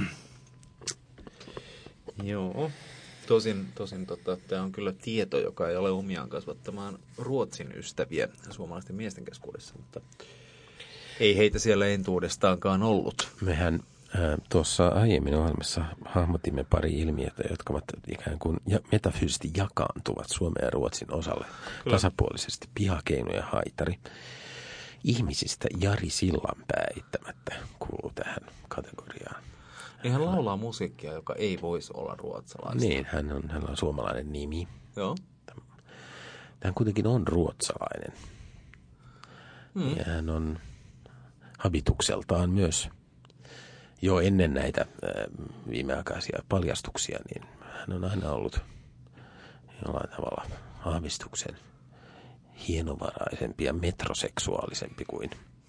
Joo. Tosin tämä on kyllä tieto, joka ei ole omiaan kasvattamaan Ruotsin ystäviä suomalaisten miesten keskuudessa, mutta ei heitä siellä entuudestaankaan ollut. Mehän tuossa aiemmin ohjelmassa hahmotimme pari ilmiötä, jotka ovat ikään kuin metafyysisesti jakaantuvat Suomen ja Ruotsin osalle. Kyllä. Tasapuolisesti Pihakeino ja Haitari. Ihmisistä Jari Sillanpää eittämättä kuuluu tähän kategoriaan. Niin hän laulaa musiikkia, joka ei voisi olla ruotsalaista. Niin, hänellä on suomalainen nimi. Joo. Hän kuitenkin on ruotsalainen. Ja hän on habitukseltaan myös jo ennen näitä viimeaikaisia paljastuksia, niin hän on aina ollut jollain tavalla aavistuksen hienovaraisempi ja metroseksuaalisempi kuin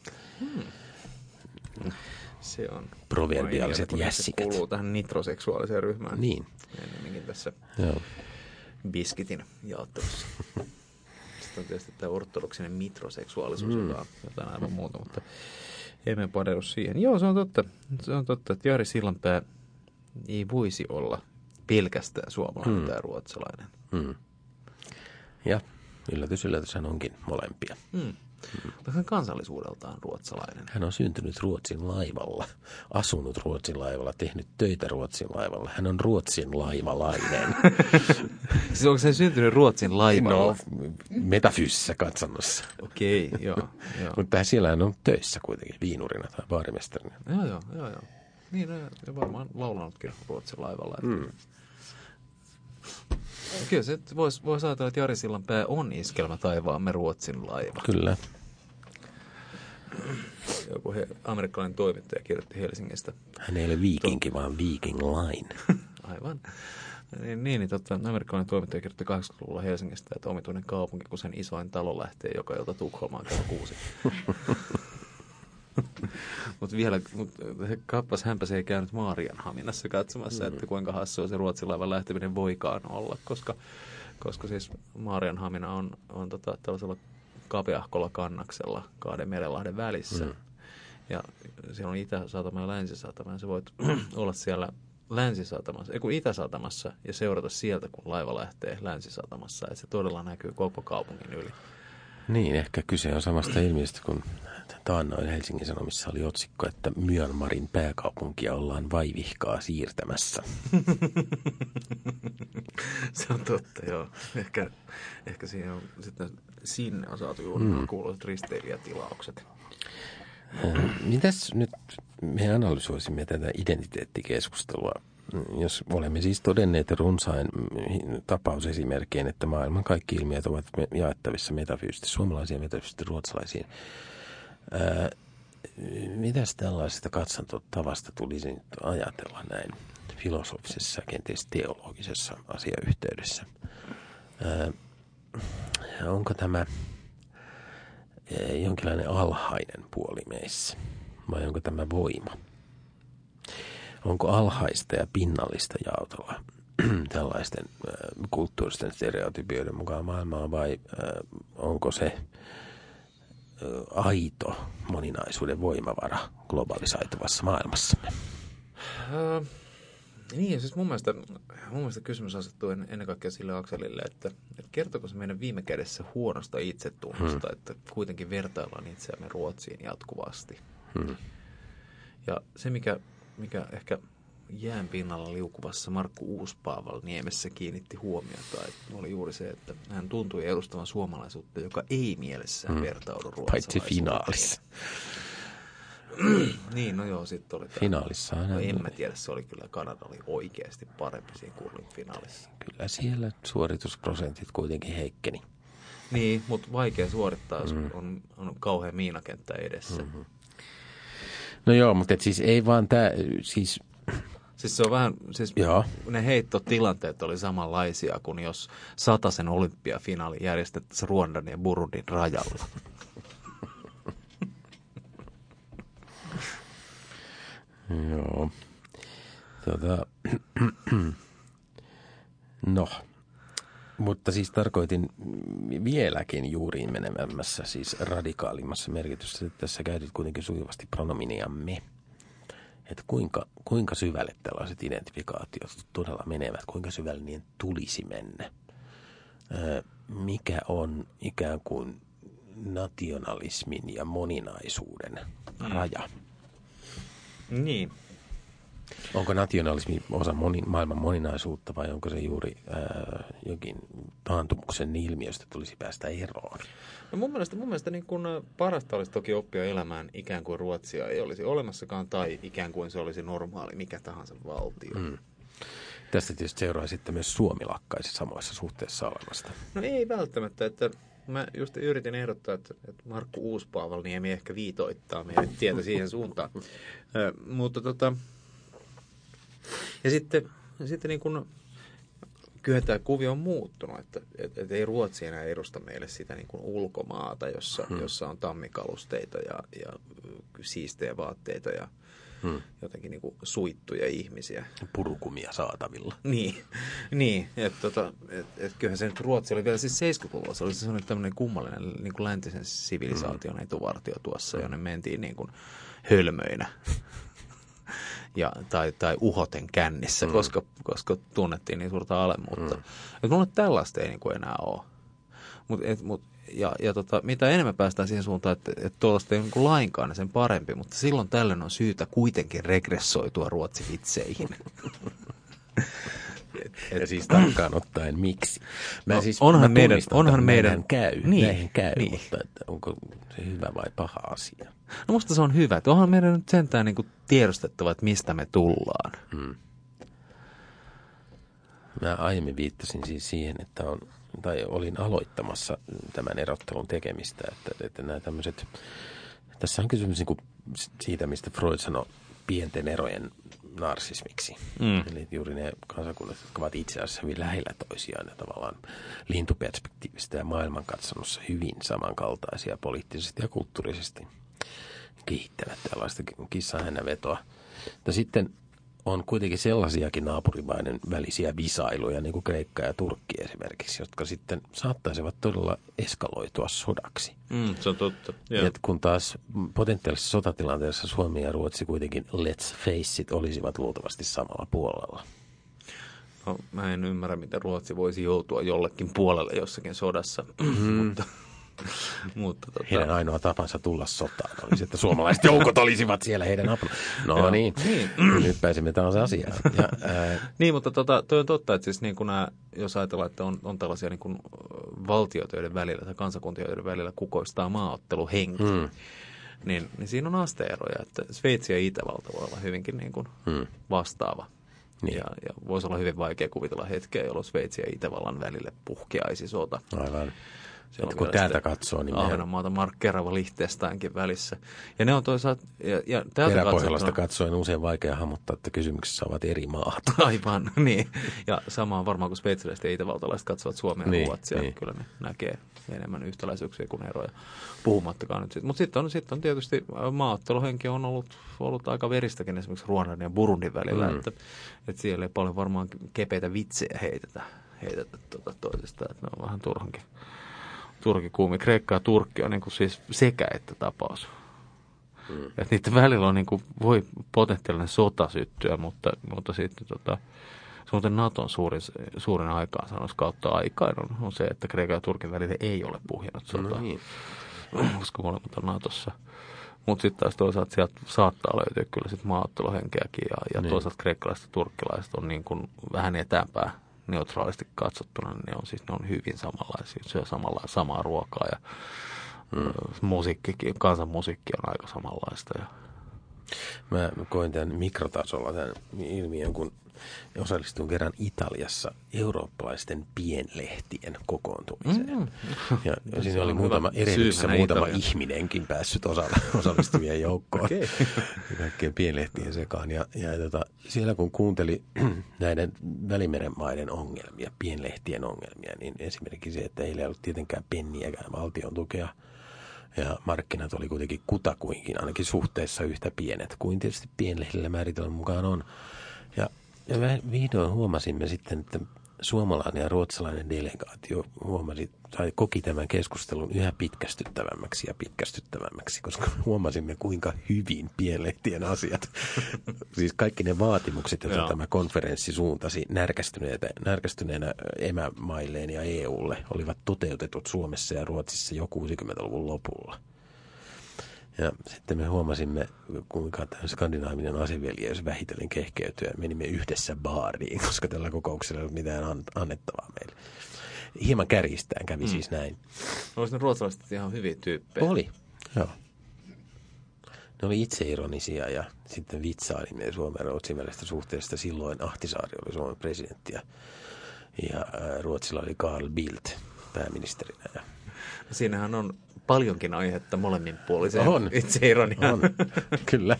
se on proverbiaaliset jässikät. Kuuluu tähän nitroseksuaaliseen ryhmään. Niin. Ennemminkin tässä biskitin jaottelussa. Sitten on tietysti tämä ortodoksinen mitroseksuaalisuus, joka on jotain aivan muuta, mutta emme paneru siihen. Joo, se on totta. Se on totta, että Jari Sillanpää ei voisi olla pelkästään suomalainen tai ruotsalainen. Ja yllätys, hän onkin molempia. Hän kansallisuudeltaan ruotsalainen. Hän on syntynyt Ruotsin laivalla, asunut Ruotsin laivalla, tehnyt töitä Ruotsin laivalla. Hän on Ruotsin laivalainen. Siis onko hän syntynyt Ruotsin laivalla? No, metafyysisessä katsannossa. Okei, joo. Mutta siellä hän on töissä kuitenkin, viinurina tai baarimestarina. Joo. Niin, ja varmaan laulanutkin Ruotsin laivalla. Kyllä se voisi ajatella, että Jari Sillanpää on Iskelmä taivaamme Ruotsin laiva. Kyllä. Joku amerikkalainen toimittaja kirjoitti Helsingistä. Hän ei ole viikinki, vaan Viking Line. Aivan. Amerikkalainen toimittaja kirjoitti 80-luvulla Helsingistä, että omituinen kaupunki, kun sen isoin talo lähtee joka ilta Tukholmaan kello 6. Mutta kappas hänpäs ei käynyt Maarianhaminassa katsomassa, että kuinka hassua se Ruotsin laivan lähteminen voikaan olla, koska siis Maarianhamina on tällaisella kapeahkolla kannaksella kahden merenlahden välissä. Ja siellä on Itä-satama ja Länsi-satama, ja sä voit olla siellä Itä-satamassa ja seurata sieltä, kun laiva lähtee Länsi-satamassa, että se todella näkyy koko kaupungin yli. Niin, ehkä kyse on samasta ilmiöstä, kun taannoin Helsingin Sanomissa oli otsikko, että Myanmarin pääkaupunkia ollaan vaivihkaa siirtämässä. Se on totta, joo. Ehkä siihen on, sitten sinne on saatu juuri kuuluisat risteilijätilaukset. Mitäs nyt me analysoisimme tätä identiteettikeskustelua, jos olemme siis todenneet runsain tapausesimerkkein, että maailman kaikki ilmiöt ovat jaettavissa metafyysisesti suomalaisiin ja metafyysisesti ruotsalaisiin. Mitäs tällaisesta katsantotavasta tulisi nyt ajatella näin filosofisessa ja kenties teologisessa asiayhteydessä? Onko tämä jonkinlainen alhainen puoli meissä vai onko tämä voima? Onko alhaista ja pinnallista jaotella tällaisten kulttuuristen stereotypioiden mukaan maailmaa vai onko se aito moninaisuuden voimavara globalisoituvassa maailmassamme? Niin, siis mun mielestä kysymys asettuu ennen kaikkea sille akselille, että kertooko se meidän viime kädessä huonosta itsetunnosta, että kuitenkin vertaillaan itseämme Ruotsiin jatkuvasti. Ja se, mikä ehkä jään pinnalla liukuvassa Markku Uuspaavalniemessä kiinnitti huomiota, että oli juuri se, että hän tuntui edustavan suomalaisuutta, joka ei mielessään vertaudu ruotsalaisuuteen. Paitsi finaalissa. Niin, no joo, sitten oli finaalissa. No, en mä tiedä, se oli kyllä, Kanada oli oikeasti parempi siinä curling-finaalissa. Kyllä siellä suoritusprosentit kuitenkin heikkeni. Niin, mutta vaikea suorittaa, jos on kauhean miinakenttä edessä. No joo, mutta siis ei vaan tämä, siis se on vähän, ne heittotilanteet oli samanlaisia kuin jos 100 olympiafinaali järjestettäisiin Ruandan ja Burundin rajalla. Joo. No, mutta siis tarkoitin vieläkin juuriin menevämmässä, siis radikaalimmassa merkityksessä, että tässä käytit kuitenkin sujuvasti pronominia me. Että kuinka syvälle tällaiset identifikaatiot todella menevät, kuinka syvälle niiden tulisi mennä. Mikä on ikään kuin nationalismin ja moninaisuuden raja? Niin. Onko nationalismi osa maailman moninaisuutta vai onko se juuri jokin taantumuksen ilmiöstä tulisi päästä eroon? No mun mielestä niin kun parasta olisi toki oppia elämään ikään kuin Ruotsia ei olisi olemassakaan tai ikään kuin se olisi normaali mikä tahansa valtio. Tästä tietysti seuraa sitten myös Suomi lakkaisi samoissa suhteessa olemasta. No ei välttämättä, että mä just yritin ehdottaa, että Markku Uuspaavalniemi ehkä viitoittaa meidän tietä siihen suuntaan. Mutta ja sitten niin kuin, kyllä tämä kuvio on muuttunut, että ei Ruotsi enää edusta meille sitä niin kuin ulkomaata, jossa on tammikalusteita ja siistejä vaatteita ja jotenkin niin kuin suittuja ihmisiä. Purukumia saatavilla. Niin että kyllähän se nyt Ruotsi oli vielä siis 70-luvulla. Se oli sellainen tämmöinen kummallinen niin kuin läntisen sivilisaation etuvartio tuossa, jonne mentiin niin kuin hölmöinä. Tai uhoten kännissä, koska tunnettiin niin suurta alemmuutta. Mulla tällaista ei niin kuin enää ole. Mitä enemmän päästään siihen suuntaan, että tuollaista ei ole niin lainkaan niin sen parempi, mutta silloin tällöin on syytä kuitenkin regressoitua ruotsivitseihin. Ja siis tarkkaan ottaen miksi? Onhan meidän käy, niin. Mutta että onko se hyvä vai paha asia? No musta se on hyvä, että onhan meidän nyt sentään niin kuin tiedostettava, että mistä me tullaan. Mä aiemmin viittasin siis siihen, että olin aloittamassa tämän erottelun tekemistä, että nämä tämmöiset, tässä on kysymys niin kuin siitä, mistä Freud sanoi pienten erojen narsismiksi. Eli juuri ne kansakunnat, jotka ovat itse asiassa hyvin lähellä toisiaan ja tavallaan lintuperspektiivistä ja maailmankatsomussa hyvin samankaltaisia poliittisesti ja kulttuurisesti kehittävät tällaista kissa-hännänvetoa. Mutta sitten on kuitenkin sellaisiakin naapurimaiden välisiä visailuja, niin kuin Kreikka ja Turkki esimerkiksi, jotka sitten saattaisivat todella eskaloitua sodaksi. Se on totta. Et kun taas potentiaalisessa sotatilanteessa Suomi ja Ruotsi kuitenkin let's face it olisivat luultavasti samalla puolella. No, mä en ymmärrä, miten Ruotsi voisi joutua jollekin puolelle jossakin sodassa, mutta heidän ainoa tapansa tulla sotaan olisi, että suomalaiset joukot olisivat siellä heidän apuna. No niin. Nyt pääsimme taas asiaan. Niin, mutta toi on totta, että siis niin kun jos ajatellaan, että on tällaisia niin kun valtioita, joiden välillä tai kansakuntia, joiden välillä kukoistaa maaotteluhenki, niin siinä on asteeroja, että Sveitsi ja Itävalta voi olla hyvinkin niin kun vastaava. Niin. Ja voisi olla hyvin vaikea kuvitella hetkeä, jolloin Sveitsi ja Itävallan välille puhkeaisi sota. Aivan. Kun täältä katsoo, niin Ahvenanmaata, Mark Kerava, Liechtensteinkin välissä. Ja ne on toisaalta... Peräpohjolasta katsoen usein vaikea hahmottaa, että kysymyksessä ovat eri maat. Aivan, niin. Ja sama varmaan, kun sveitsiläiset ja itävaltalaiset katsovat Suomea ja Ruotsia, niin kyllä ne näkee enemmän yhtäläisyyksiä kuin eroja. Puhumattakaan nyt. Mutta sitten on tietysti maaotteluhenki on ollut aika veristäkin esimerkiksi Ruandan ja Burundin välillä, että siellä ei paljon varmaan kepeitä vitsejä heitetä toisesta, että ne on vähän turhankin. Turkki kuumi. Kreikka ja Turkki on niin kuin siis sekä että tapaus. Että niiden välillä on niin kuin, voi potentiaalinen sota syttyä, mutta sitten muuten Naton suurin aikaansaannos kautta aikaan on se, että Kreikan ja Turkin välillä ei ole puhjennut sotaa. No niin. Koska molemmat on Natossa. Mutta sitten taas toisaalta sieltä saattaa löytyä kyllä sit maaotteluhenkeäkin ja niin. Toisaalta kreikkalaiset ja turkkilaiset on niin kuin vähän etäämpää neutraalisti katsottuna, niin ne on hyvin samanlaisia, syö samaa ruokaa ja musiikkikin, kansanmusiikki on aika samanlaista. Mä koin tämän mikrotasolla tämän ilmiön, kun osallistuin kerran Italiassa eurooppalaisten pienlehtien kokoontumiseen. Ja siinä oli muutama ihminenkin päässyt osallistuvien joukkoon. Okay. Kaikkien pienlehtien sekaan. Ja siellä kun kuunteli näiden Välimeren maiden ongelmia, pienlehtien ongelmia, niin esimerkiksi se, että heillä ei ollut tietenkään penniäkään valtion tukea Ja markkinat oli kuitenkin kutakuinkin, ainakin suhteessa yhtä pienet kuin tietysti pienlehdillä määritelmän mukaan on. Ja vihdoin huomasimme sitten, että suomalainen ja ruotsalainen delegaatio koki tämän keskustelun yhä pitkästyttävämmäksi, koska huomasimme, kuinka hyvin pienlehtien asiat, siis kaikki ne vaatimukset, joita tämä konferenssi suuntasi närkästyneenä emämailleen ja EUlle, olivat toteutetut Suomessa ja Ruotsissa jo 60-luvun lopulla. Ja sitten me huomasimme, kuinka tämä skandinaavinen aseveljeys vähitellen kehkeytyi ja menimme yhdessä baariin, koska tällä kokouksella ei ollut mitään annettavaa meille. Hieman kärjistäen kävi siis näin. Olisivat ne ruotsalaiset ihan hyviä tyyppejä. Oli, joo. Ne oli itseironisia ja sitten vitsailimme Suomen ja Ruotsin välistä suhteesta. Silloin Ahtisaari oli Suomen presidentti ja Ruotsilla oli Carl Bildt pääministerinä. Ja siinähän on paljonkin aihetta molemminpuoliseen itseironiaan. On, kyllä.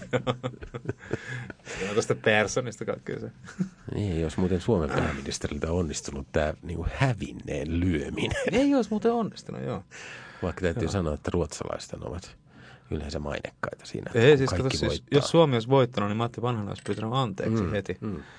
Ja tuosta Perssonista kaikkea se. Niin, jos muuten Suomen pääministeriltä onnistunut tämä niin hävinneen lyöminen. Ei olisi muuten onnistunut, joo. Vaikka täytyy sanoa, että ruotsalaiset ovat yleensä mainekkaita siinä. Ei, siis kato, siis, jos Suomi olisi voittanut, niin Matti Vanhanen olisi pyytänyt anteeksi heti.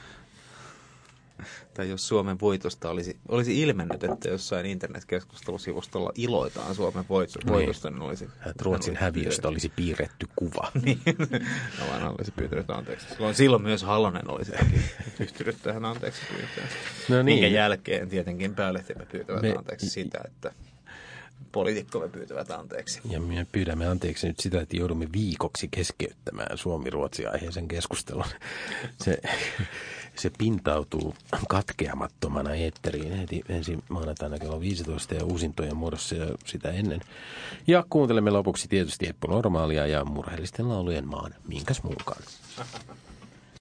Tai jos Suomen voitosta olisi ilmennyt, että jossain internetkeskustelusivustolla iloitaan Suomen voitosta, niin olisi... Että Ruotsin häviöstä olisi piirretty kuva. Niin, Vanhanen olisi pyytänyt anteeksi. Silloin myös Halonen olisi yhtynyt tähän anteeksi pyytämään. No niin. Minkä jälkeen tietenkin päälehtimme pyytävät anteeksi sitä, että poliitikkomme pyytävät anteeksi. Ja me pyydämme anteeksi nyt sitä, että joudumme viikoksi keskeyttämään Suomi-Ruotsi-aiheisen keskustelun. Se pintautuu katkeamattomana eetteriin heti ensi maanantaina kello 15 ja uusintojen muodossa ja sitä ennen. Ja kuuntelemme lopuksi tietysti Eppu Normaalia ja murheellisten laulujen maan minkäs muunkaan.